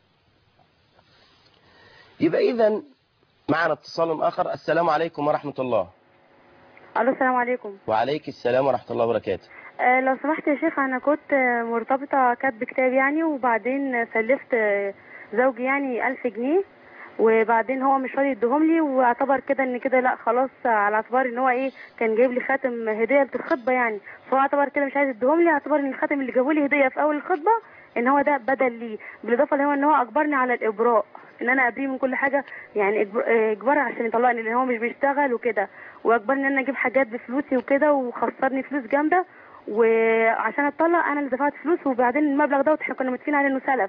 Speaker 1: يبقى إذن معنا اتصال آخر. السلام عليكم ورحمة الله.
Speaker 7: الو السلام عليكم.
Speaker 1: وعليك السلام ورحمة الله وبركاته.
Speaker 7: أه لو سمحت يا شيخ، انا كنت مرتبطة كاتب كتاب يعني، وبعدين سلفت زوجي يعني ألف جنيه، وبعدين هو مش راضي يديهم لي، واعتبر كده ان كده لا خلاص، على اعتبار ان هو ايه كان جايب لي خاتم هدية الخطبة يعني، فهو اعتبر كده مش عايز يديهم لي، اعتبر ان الخاتم اللي جابوا لي هدية في اول الخطبة ان هو ده بدل لي، بالاضافة اللي هو ان هو اجبرني على الابراء، ان انا ابريه من كل حاجة يعني اجبار عشان يطلقني لان هو مش بيشتغل وكده، واجبرني ان انا اجيب حاجات بفلوسي وكده، وخسرني فلوس جامدة، وعشان اتطلق انا اللي دفعت فلوس، وبعدين المبلغ ده احنا كنا متفقين عليه انه سلف،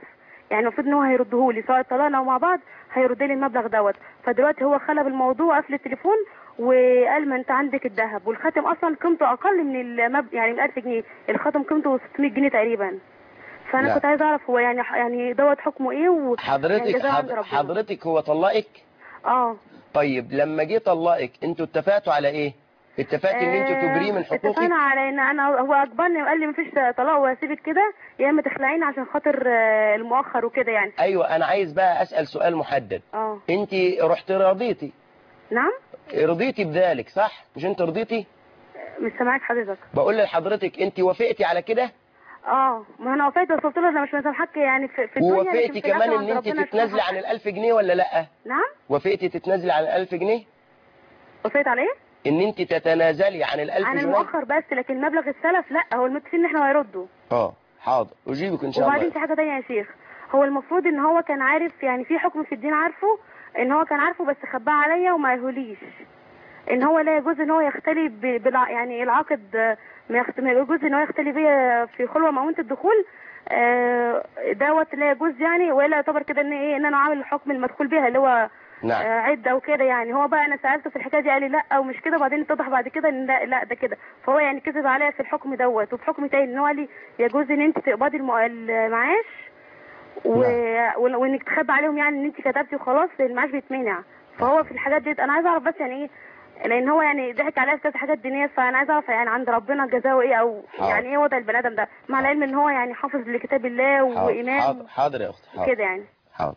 Speaker 7: يعني المفروض ان هو هيرده لي، سواء طلقنا او مع بعض هيرد لي المبلغ دوت. فدلوقتي هو خلى بالموضوع، قفل التليفون وقال ما انت عندك الذهب، والخاتم اصلا قيمته اقل من المب... يعني من ألف جنيه، الخاتم قيمته ستمية جنيه تقريبا. فانا
Speaker 1: لا.
Speaker 7: كنت عايزه اعرف هو يعني يعني دوت حكمه ايه و... يعني
Speaker 1: حضرتك
Speaker 7: جزاء عند
Speaker 1: حض-
Speaker 7: ربنا.
Speaker 1: حضرتك هو طلقك؟
Speaker 7: اه
Speaker 1: طيب لما جه طلقك انتوا اتفقتوا على ايه؟ اتفقت ان انتوا تجريه من حقوقك؟
Speaker 7: اتفقنا على ان انا، هو اجبرني وقال لي مفيش طلاق وهسيبك كده، يا اما تخلعيني عشان خاطر آه، المؤخر وكده يعني.
Speaker 1: ايوه انا عايز بقى اسال سؤال محدد.
Speaker 7: اه
Speaker 1: انت رحت رضيتي
Speaker 7: نعم.
Speaker 1: رضيتي بذلك صح؟ مش انت رضيتي؟
Speaker 7: مش سامعك حضرتك.
Speaker 1: بقول لحضرتك انت وافقتي على كده؟
Speaker 7: اه ما انا وافقت، بس قلت له انا مش مسامحك يعني في, في الدنيا، لكن
Speaker 1: ووافقتي
Speaker 7: في
Speaker 1: كمان
Speaker 7: الآخرة
Speaker 1: ان
Speaker 7: عند
Speaker 1: انت
Speaker 7: ربنا
Speaker 1: تتنازلي
Speaker 7: أسامحك.
Speaker 1: عن الألف جنيه ولا لا؟
Speaker 7: نعم.
Speaker 1: وافقتي تتنازلي عن الألف جنيه؟
Speaker 7: وافقت على ايه؟
Speaker 1: ان انت تتنازلي عن الألف
Speaker 7: عن
Speaker 1: جنيه؟
Speaker 7: المؤخر بس، لكن مبلغ السلف لا، هو المتفقين ان احنا هيردوا.
Speaker 1: اه حاضر اجيبك ان شاء
Speaker 7: وبعدين
Speaker 1: الله.
Speaker 7: في حاجه تانية يا شيخ، هو المفروض ان هو كان عارف، يعني في حكم في الدين عارفه، ان هو كان عارفه بس خباه عليا وما قالهوليش، ان هو لا يجوز ان هو يختلي ب- بالع... يعني العقد آه، ما يخت- ما يجوز ان هو يختلي بيا في خلوه مؤونه الدخول، آه، دوت لا يجوز يعني، ولا يعتبر كده ان ايه، ان انا عامل الحكم المدخول بها اللي هو
Speaker 1: نعم.
Speaker 7: آه، عده وكده يعني. هو بقى انا سالته في الحكايه دي قال لي لا ومش كده، وبعدين اتضح بعد كده ان لا, لا ده كده، فهو يعني كذب عليا في الحكم دوت. وفي حكم تاني ان هو قال لي يجوز ان انت تقبضي المو- المعاش و...
Speaker 1: نعم.
Speaker 7: و... وانك تخبي عليهم، يعني ان انت كتبتي وخلاص المعاش بيتمنع. فهو في الحاجات ديت انا عايزه اعرف بس يعني ايه، لان هو يعني ضحك عليا في كذا حاجات دينيه، فانا عايزه اعرف يعني عند ربنا جزاؤه ايه، او
Speaker 1: حاضر.
Speaker 7: يعني ايه وضع البني ادم ده، مع
Speaker 1: حاضر.
Speaker 7: العلم ان هو يعني حافظ لكتاب الله
Speaker 1: حاضر
Speaker 7: وامام
Speaker 1: حاضر, حاضر يا اختي حاضر
Speaker 7: كده يعني.
Speaker 1: حاضر.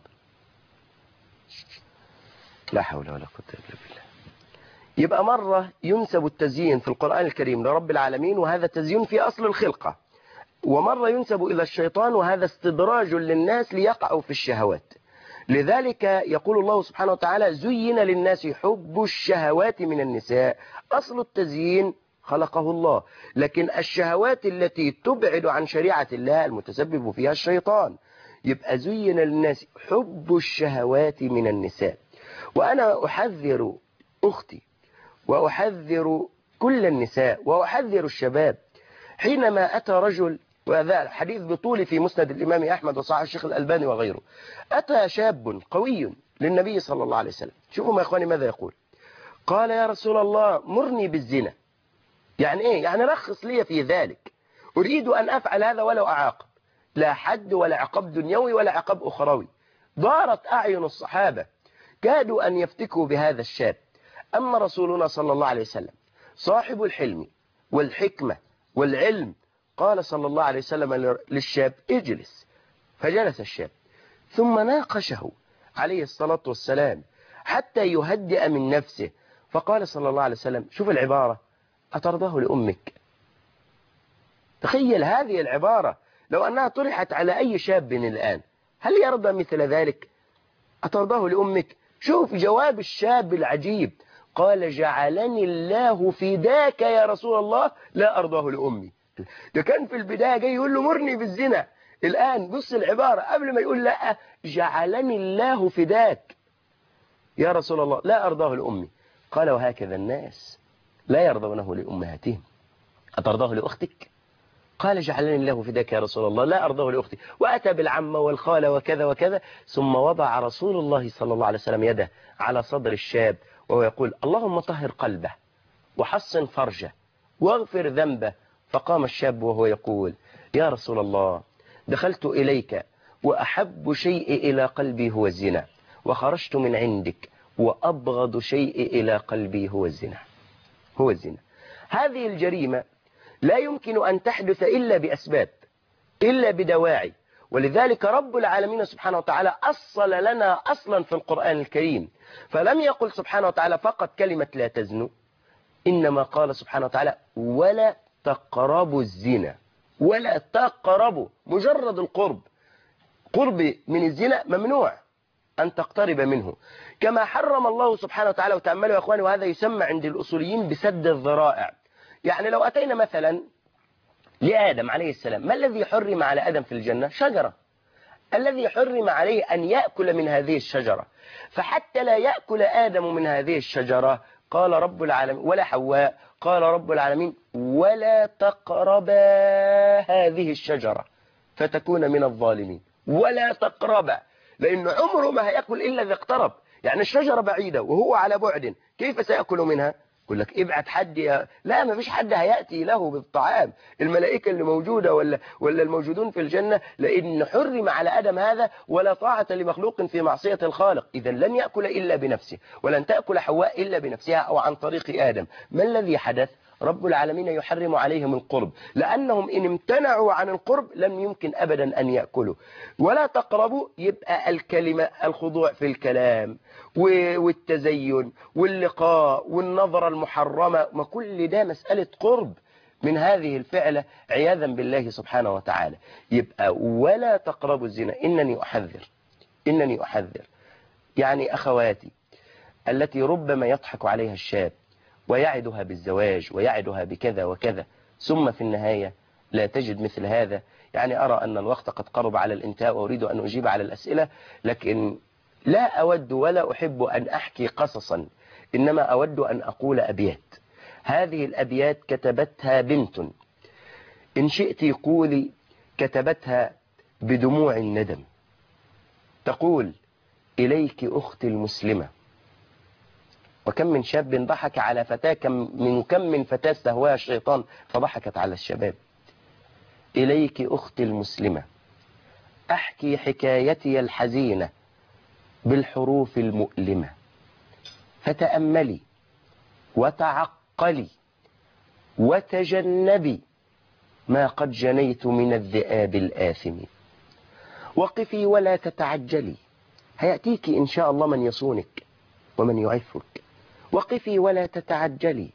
Speaker 1: لا حول ولا قوة الا بالله. يبقى مرة ينسب التزيين في القرآن الكريم لرب العالمين، وهذا تزيين في أصل الخلقة، ومرة ينسب إلى الشيطان، وهذا استدراج للناس ليقعوا في الشهوات. لذلك يقول الله سبحانه وتعالى زين للناس حب الشهوات من النساء. أصل التزيين خلقه الله، لكن الشهوات التي تبعد عن شريعة الله المتسبب فيها الشيطان. يبقى زين للناس حب الشهوات من النساء. وأنا أحذر أختي وأحذر كل النساء وأحذر الشباب، حينما أتى رجل، وهذا الحديث بطول في مسند الإمام أحمد وصححه الشيخ الألباني وغيره، أتى شاب قوي للنبي صلى الله عليه وسلم. شوفوا ما يا إخواني ماذا يقول. قال يا رسول الله مرني بالزنا. يعني إيه؟ يعني رخص لي في ذلك، أريد أن أفعل هذا ولو أعاقب، لا حد ولا عقاب دنيوي ولا عقاب أخروي. دارت أعين الصحابة، كادوا أن يفتكوا بهذا الشاب. أما رسولنا صلى الله عليه وسلم صاحب الحلم والحكمة والعلم، قال صلى الله عليه وسلم للشاب اجلس، فجلس الشاب، ثم ناقشه عليه الصلاة والسلام حتى يهدئ من نفسه، فقال صلى الله عليه وسلم، شوف العبارة، أترضاه لأمك؟ تخيل هذه العبارة لو أنها طرحت على أي شاب الآن، هل يرضى مثل ذلك؟ أترضاه لأمك؟ شوف جواب الشاب العجيب، قال جعلني الله فداك يا رسول الله لا أرضاه لأمي. ده كان في البداية جاي يقول له مرني بالزنا، الآن بص العبارة قبل ما يقول لا، جعلني الله فداك يا رسول الله لا أرضاه لأمي. قال وهكذا الناس لا يرضونه لأمهاتهم. أترضاه لأختك؟ قال جعلني الله فداك يا رسول الله لا أرضاه لأختي. وأتى بالعمة والخالة وكذا وكذا، ثم وضع رسول الله صلى الله عليه وسلم يده على صدر الشاب وهو يقول اللهم طهر قلبه وحصن فرجه واغفر ذنبه. فقام الشاب وهو يقول يا رسول الله دخلت إليك وأحب شيء إلى قلبي هو الزنا، وخرجت من عندك وأبغض شيء إلى قلبي هو الزنا. هو الزنا. هذه الجريمة لا يمكن أن تحدث إلا بأسباب، إلا بدواعي. ولذلك رب العالمين سبحانه وتعالى أصل لنا أصلا في القرآن الكريم، فلم يقل سبحانه وتعالى فقط كلمة لا تزنوا، إنما قال سبحانه وتعالى ولا تقربوا الزنا. ولا تقربوا، مجرد القرب، قرب من الزنا ممنوع أن تقترب منه. كما حرم الله سبحانه وتعالى، وتأملوا يا أخواني وهذا يسمى عند الأصوليين بسد الذرائع. يعني لو أتينا مثلا لآدم عليه السلام، ما الذي حرم على آدم في الجنة؟ شجرة. الذي حرم عليه أن يأكل من هذه الشجرة، فحتى لا يأكل آدم من هذه الشجرة قال رب العالمين، ولا حواء، قال رب العالمين ولا تقربا هذه الشجرة فتكون من الظالمين. ولا تقربا، لأن عمره ما هيأكل إلا إذا اقترب. يعني الشجرة بعيدة وهو على بعد، كيف سيأكل منها؟ يقول لك ابعت حد يا... لا، ما فيش حد هيأتي له بالطعام. الملائكة اللي موجودة ولا ولا الموجودون في الجنة، لأن حرم على آدم هذا، ولا طاعة لمخلوق في معصية الخالق. إذا لن يأكل إلا بنفسه، ولن تأكل حواء إلا بنفسها أو عن طريق آدم. ما الذي حدث؟ رب العالمين يحرم عليهم القرب، لأنهم إن امتنعوا عن القرب لم يمكن أبدا أن يأكلوا. ولا تقربوا، يبقى الكلمة الخضوع في الكلام والتزين واللقاء والنظرة المحرمة، ما كل ده مسألة قرب من هذه الفعلة عياذا بالله سبحانه وتعالى. يبقى ولا تقربوا الزنا. إنني أحذر إنني أحذر يعني أخواتي التي ربما يضحك عليها الشاب ويعدها بالزواج ويعدها بكذا وكذا، ثم في النهاية لا تجد مثل هذا. يعني أرى أن الوقت قد قرب على الانتهاء وأريد أن أجيب على الأسئلة، لكن لا أود ولا أحب أن أحكي قصصا، إنما أود أن أقول أبيات. هذه الأبيات كتبتها بنت، إن شئت قولي كتبتها بدموع الندم. تقول: إليك أختي المسلمة، وكم من شاب ضحك على فتاة، كم من كم من فتاة استهواها الشيطان فضحكت على الشباب. إليك أختي المسلمة، أحكي حكايتي الحزينة بالحروف المؤلمة، فتأملي وتعقلي وتجنبي ما قد جنيت من الذئاب الآثم. وقفي ولا تتعجلي، هيأتيك إن شاء الله من يصونك ومن يعفك. وقفي ولا تتعجلي،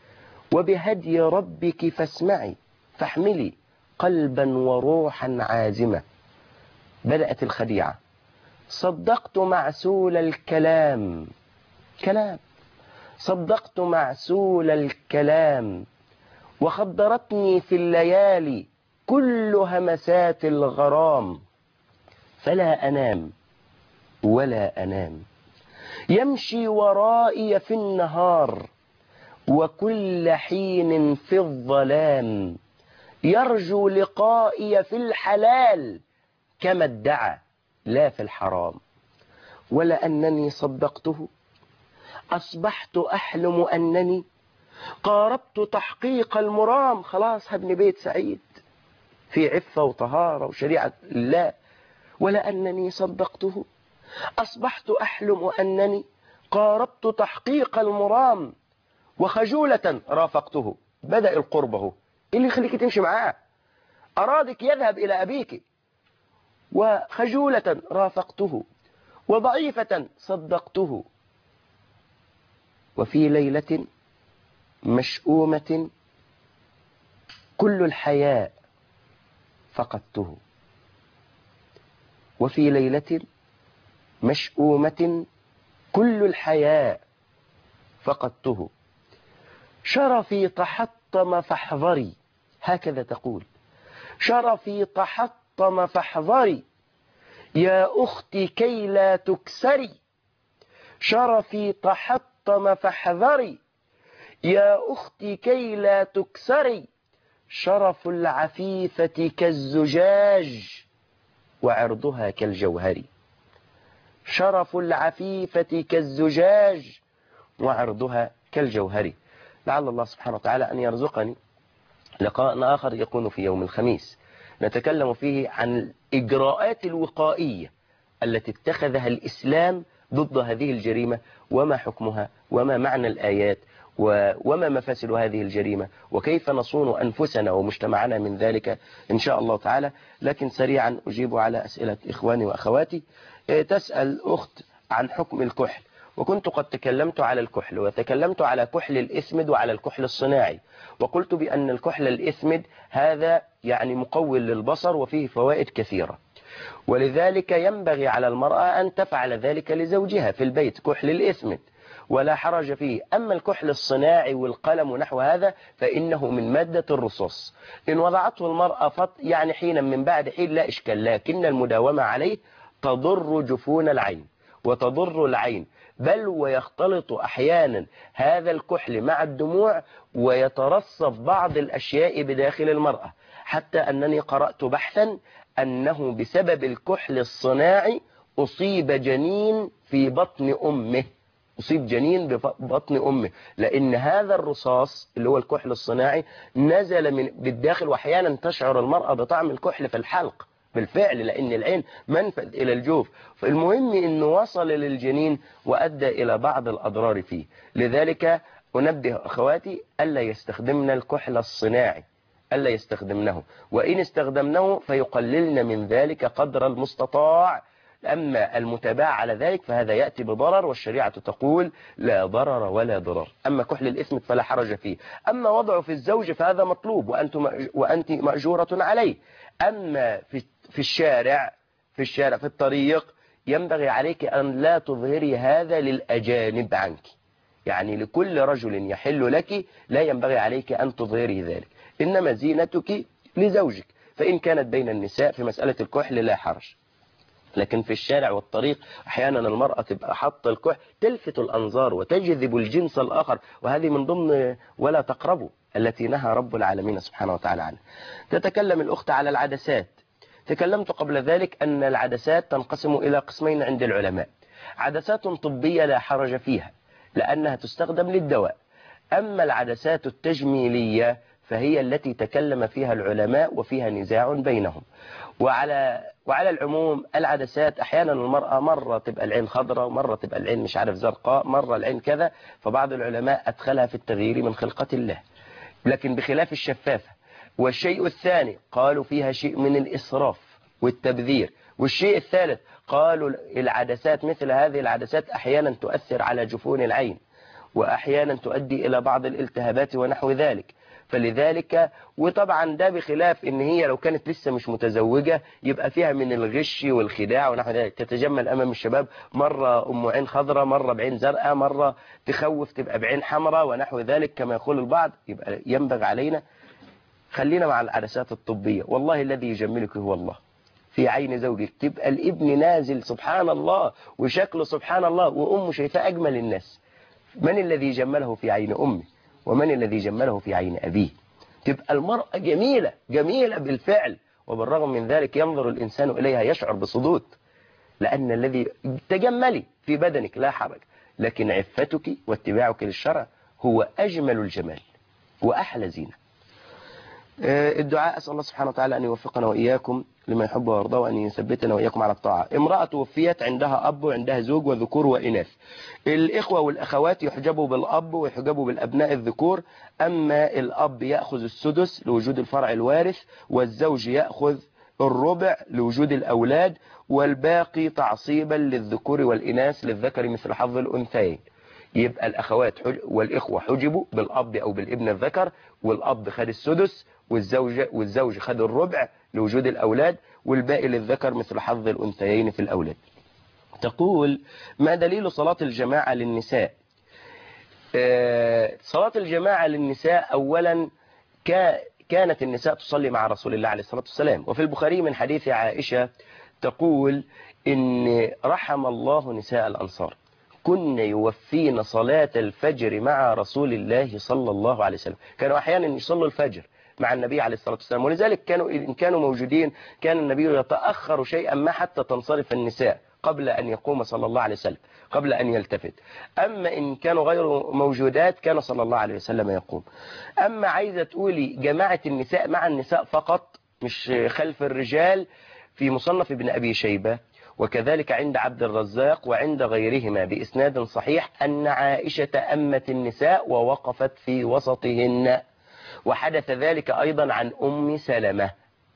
Speaker 1: وبهدي ربك فاسمعي، فاحملي قلبا وروحا عازمة. بدأت الخديعة: صدقت معسول الكلام، كلام صدقت معسول الكلام، وخدرتني في الليالي كل همسات الغرام، فلا أنام ولا أنام، يمشي ورائي في النهار وكل حين في الظلام، يرجو لقائي في الحلال كما ادعى لا في الحرام. ولأنني صدقته أصبحت أحلم أنني قاربت تحقيق المرام. خلاص هبني بيت سعيد في عفة وطهارة وشريعة الله. ولأنني صدقته أصبحت أحلم أنني قاربت تحقيق المرام، وخجولة رافقته. بدأ القربه، إيه اللي يخليك تمشي معاه؟ أرادك يذهب إلى أبيك. وخجولة رافقته، وضعيفة صدقته. وفي ليلة مشؤومة كل الحياء فقدته. وفي ليلة مشؤومة كل الحياء فقدته. شرفي تحطم فاحذري، هكذا تقول: شرفي تحطم فاحذري يا أختي كي لا تكسري. شرفي تحطم فاحذري يا أختي كي لا تكسري. شرف العفيفة كالزجاج وعرضها كالجوهر. شرف العفيفة كالزجاج وعرضها كالجوهر. لعل الله سبحانه وتعالى أن يرزقني لقاء آخر يكون في يوم الخميس، نتكلم فيه عن الإجراءات الوقائية التي اتخذها الإسلام ضد هذه الجريمة، وما حكمها، وما معنى الآيات، وما مفاسد هذه الجريمة، وكيف نصون أنفسنا ومجتمعنا من ذلك إن شاء الله تعالى. لكن سريعا أجيب على أسئلة إخواني وأخواتي. تسأل أخت عن حكم الكحل، وكنت قد تكلمت على الكحل، وتكلمت على كحل الإثمد وعلى الكحل الصناعي، وقلت بأن الكحل الإثمد هذا يعني مقوي للبصر وفيه فوائد كثيرة، ولذلك ينبغي على المرأة أن تفعل ذلك لزوجها في البيت، كحل الإثمد ولا حرج فيه. أما الكحل الصناعي والقلم ونحو هذا فإنه من مادة الرصاص، إن وضعته المرأة فط يعني حينا من بعد حين لا إشكال، لكن المداومة عليه تضر جفون العين وتضر العين، بل ويختلط أحيانا هذا الكحل مع الدموع ويترصف بعض الأشياء بداخل المرأة، حتى أنني قرأت بحثا أنه بسبب الكحل الصناعي أصيب جنين في بطن أمه، أصيب جنين ببطن أمه، لأن هذا الرصاص اللي هو الكحل الصناعي نزل من بالداخل، وأحيانا تشعر المرأة بطعم الكحل في الحلق بالفعل، لأن العين منفذ إلى الجوف. فالمهم أنه وصل للجنين وأدى إلى بعض الأضرار فيه. لذلك أنبه أخواتي ألا يستخدمنا الكحل الصناعي، ألا يستخدمنه، وإن استخدمناه فيقللن من ذلك قدر المستطاع. أما المتابعة على ذلك فهذا يأتي بضرر، والشريعة تقول لا ضرر ولا ضرر. أما كحل الإثم فلا حرج فيه. أما وضعه في الزوج فهذا مطلوب وأنت وأنت مأجورة عليه. أما في في الشارع في الشارع في الطريق ينبغي عليك أن لا تظهري هذا للأجانب عنك، يعني لكل رجل يحل لك لا ينبغي عليك أن تظهري ذلك، إنما زينتك لزوجك. فإن كانت بين النساء في مسألة الكحل لا حرج، لكن في الشارع والطريق أحيانا المرأة تبقى حاطة الكحل تلفت الأنظار وتجذب الجنس الآخر، وهذه من ضمن ولا تقربوا التي نهى رب العالمين سبحانه وتعالى عنها. تتكلم الأخت على العدسات. تكلمت قبل ذلك أن العدسات تنقسم إلى قسمين عند العلماء: عدسات طبية لا حرج فيها لأنها تستخدم للدواء، أما العدسات التجميلية فهي التي تكلم فيها العلماء وفيها نزاع بينهم. وعلى وعلى العموم العدسات أحيانا المرأة مرة تبقى العين خضراء، مرة تبقى العين مش عارف زرقاء، مرة العين كذا، فبعض العلماء أدخلها في التغيير من خلقة الله، لكن بخلاف الشفافة. والشيء الثاني قالوا فيها شيء من الإسراف والتبذير. والشيء الثالث قالوا العدسات مثل هذه العدسات أحيانا تؤثر على جفون العين، وأحيانا تؤدي إلى بعض الالتهابات ونحو ذلك. فلذلك وطبعا ده بخلاف ان هي لو كانت لسه مش متزوجة يبقى فيها من الغش والخداع ونحو ذلك، تتجمل امام الشباب مرة ام عين خضراء، مرة بعين زرقاء، مرة تخوف تبقى بعين حمراء ونحو ذلك كما يقول البعض. يبقى ينبغي علينا خلينا مع العدسات الطبية. والله الذي يجملك هو الله. في عين زوجك تبقى الابن نازل سبحان الله وشكله سبحان الله وامه شايفاه اجمل الناس. من الذي جمله في عين امه؟ ومن الذي جمله في عين أبيه؟ تبقى المرأة جميلة جميلة بالفعل، وبالرغم من ذلك ينظر الإنسان إليها يشعر بصدود، لأن الذي تجملي في بدنك لا حرج، لكن عفتك واتباعك للشرع هو أجمل الجمال وأحلى زينة. الدعاء، أسأل الله سبحانه وتعالى أن يوفقنا وإياكم لما يحب ويرضى، وأن يثبتنا وإياكم على الطاعة. امرأة توفيت عندها أب وعندها زوج وذكور وإناث. الإخوة والأخوات يحجبوا بالأب ويحجبوا بالأبناء الذكور، أما الأب يأخذ السدس لوجود الفرع الوارث، والزوج يأخذ الربع لوجود الأولاد، والباقي تعصيبا للذكور والإناث للذكر مثل حظ الأنثيين. يبقى الأخوات والإخوة حجبوا بالأب أو بالابن الذكر، والأب خد السدس، والزوج والزوج خد الربع لوجود الأولاد، والباقي للذكر مثل حظ الأنثيين في الأولاد. تقول: ما دليل صلاة الجماعة للنساء؟ آه صلاة الجماعة للنساء أولا كانت النساء تصلي مع رسول الله عليه الصلاة والسلام، وفي البخاري من حديث عائشة تقول: إن رحم الله نساء الأنصار كن يوفين صلاة الفجر مع رسول الله صلى الله عليه وسلم. كانوا أحيانا يصلوا الفجر مع النبي عليه الصلاة والسلام، ولذلك كانوا إن كانوا موجودين كان النبي يتأخر شيئا ما حتى تنصرف النساء قبل أن يقوم صلى الله عليه وسلم، قبل أن يلتفت. أما إن كانوا غير موجودات كان صلى الله عليه وسلم يقوم. أما عايزة تقولي جماعة النساء مع النساء فقط مش خلف الرجال، في مصنف ابن أبي شيبة وكذلك عند عبد الرزاق وعند غيرهما بإسناد صحيح أن عائشة أمت النساء ووقفت في وسطهن، وحدث ذلك أيضا عن أم سلمة،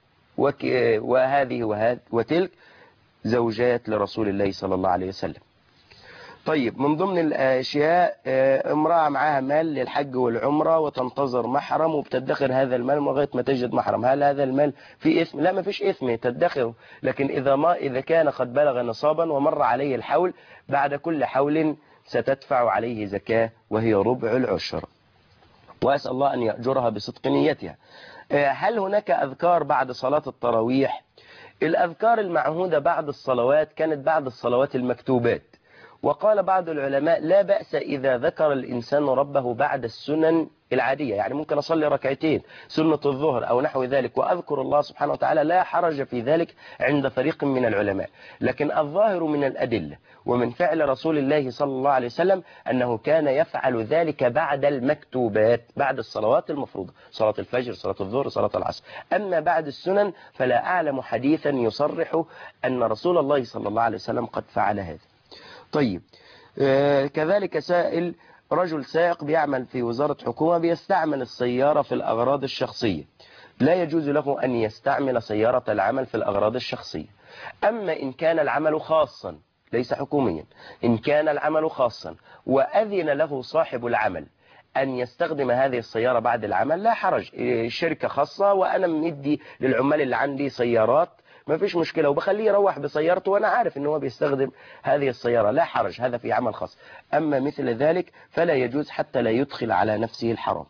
Speaker 1: وهذه وهذه وتلك زوجات لرسول الله صلى الله عليه وسلم. طيب، من ضمن الأشياء امرأة معها مال للحج والعمرة وتنتظر محرم وبتدخر هذا المال لغاية ما تجد محرم، هل هذا المال في إثم؟ لا، ما فيش إثم تدخره، لكن إذا ما إذا كان قد بلغ نصابا ومر عليه الحول بعد كل حول ستدفع عليه زكاة وهي ربع العشر، وأسأل الله أن يأجرها بصدق نيتها. هل هناك أذكار بعد صلاة التراويح؟ الأذكار المعهودة بعد الصلوات كانت بعد الصلوات المكتوبات، وقال بعض العلماء لا بأس إذا ذكر الإنسان ربه بعد السنن العادية، يعني ممكن أصلي ركعتين سنة الظهر أو نحو ذلك وأذكر الله سبحانه وتعالى، لا حرج في ذلك عند فريق من العلماء. لكن الظاهر من الأدلة ومن فعل رسول الله صلى الله عليه وسلم أنه كان يفعل ذلك بعد المكتوبات، بعد الصلوات المفروضة، صلاة الفجر، صلاة الظهر، صلاة العصر. أما بعد السنن فلا أعلم حديثا يصرح أن رسول الله صلى الله عليه وسلم قد فعل هذا. طيب آه كذلك سائل، رجل سائق بيعمل في وزارة حكومة بيستعمل السيارة في الأغراض الشخصية، لا يجوز له أن يستعمل سيارة العمل في الأغراض الشخصية. أما إن كان العمل خاصا ليس حكوميا، إن كان العمل خاصا وأذن له صاحب العمل أن يستخدم هذه السيارة بعد العمل لا حرج، شركة خاصة وأنا مدي للعمال اللي عندي سيارات ما فيش مشكلة، وبخليه يروح بسيارته وأنا عارف أنه هو بيستخدم هذه السيارة، لا حرج، هذا في عمل خاص. أما مثل ذلك فلا يجوز حتى لا يدخل على نفسه الحرام.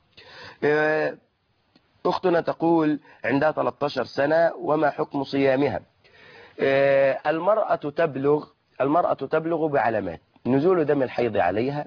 Speaker 1: أختنا تقول عندها ثلاثة عشر سنة، وما حكم صيامها؟ المرأة تبلغ المرأة تبلغ بعلامات: نزول دم الحيض عليها،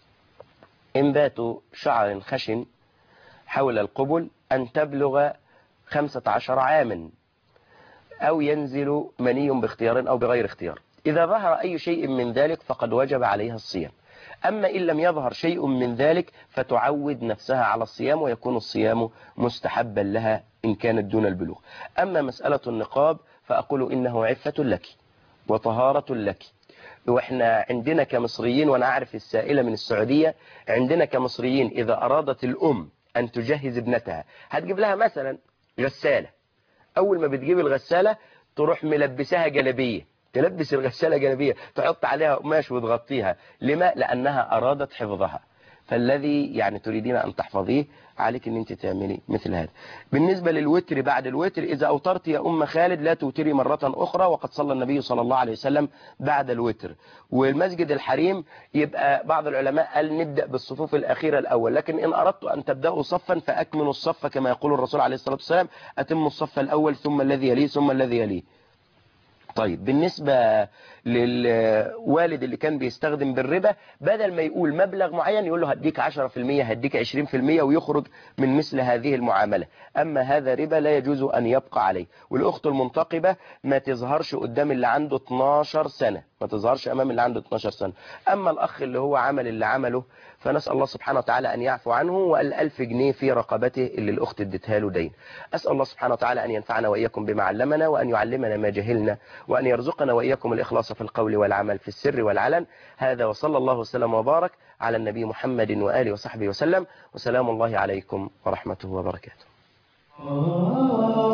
Speaker 1: انبات شعر خشن حول القبل، أن تبلغ خمسة عشر عاما، أو ينزل مني باختيار أو بغير اختيار. إذا ظهر أي شيء من ذلك فقد وجب عليها الصيام. أما إن لم يظهر شيء من ذلك فتعود نفسها على الصيام، ويكون الصيام مستحبا لها إن كانت دون البلوغ. أما مسألة النقاب فأقول إنه عفة لك وطهارة لك. وإحنا عندنا كمصريين، وأنا أعرف السائلة من السعودية، عندنا كمصريين إذا أرادت الأم أن تجهز ابنتها هتجيب لها مثلا غسالة، أول ما بتجيب الغسالة تروح ملبسها جلبية، تلبس الغسالة جلبية، تحط عليها قماش وتغطيها. لما؟ لأنها أرادت حفظها. فالذي يعني تريدين أن تحفظيه عليك أن أنت تعملي مثل هذا. بالنسبة للوتر بعد الوتر، إذا أوترت يا أم خالد لا توتري مرة أخرى، وقد صلى النبي صلى الله عليه وسلم بعد الوتر. والمسجد الحريم يبقى بعض العلماء قال نبدأ بالصفوف الأخيرة الأول، لكن إن أردت أن تبدأوا صفا فأكملوا الصف كما يقول الرسول عليه الصلاة والسلام: أتموا الصف الأول ثم الذي يليه ثم الذي يليه. طيب بالنسبة للوالد اللي كان بيستخدم بالربا، بدل ما يقول مبلغ معين يقول له هديك عشرة في المية هديك عشرين في المية ويخرج من مثل هذه المعاملة. أما هذا ربا لا يجوز أن يبقى عليه. والأخت المنتقبة ما تظهرش قدام اللي عنده اتناشر سنة، ما تظهرش أمام اللي عنده اتناشر سنة. أما الأخ اللي هو عمل اللي عمله فنسأل الله سبحانه وتعالى أن يعفو عنه، وقال ألف جنيه في رقبته اللي الأخت ادتها له دين. أسأل الله سبحانه وتعالى أن ينفعنا وإياكم بما علمنا، وأن يعلمنا ما جهلنا، وأن يرزقنا وإياكم الإخلاص في القول والعمل في السر والعلن. هذا وصلى الله وسلم وبارك على النبي محمد وآله وصحبه وسلم، وسلام الله عليكم ورحمته وبركاته.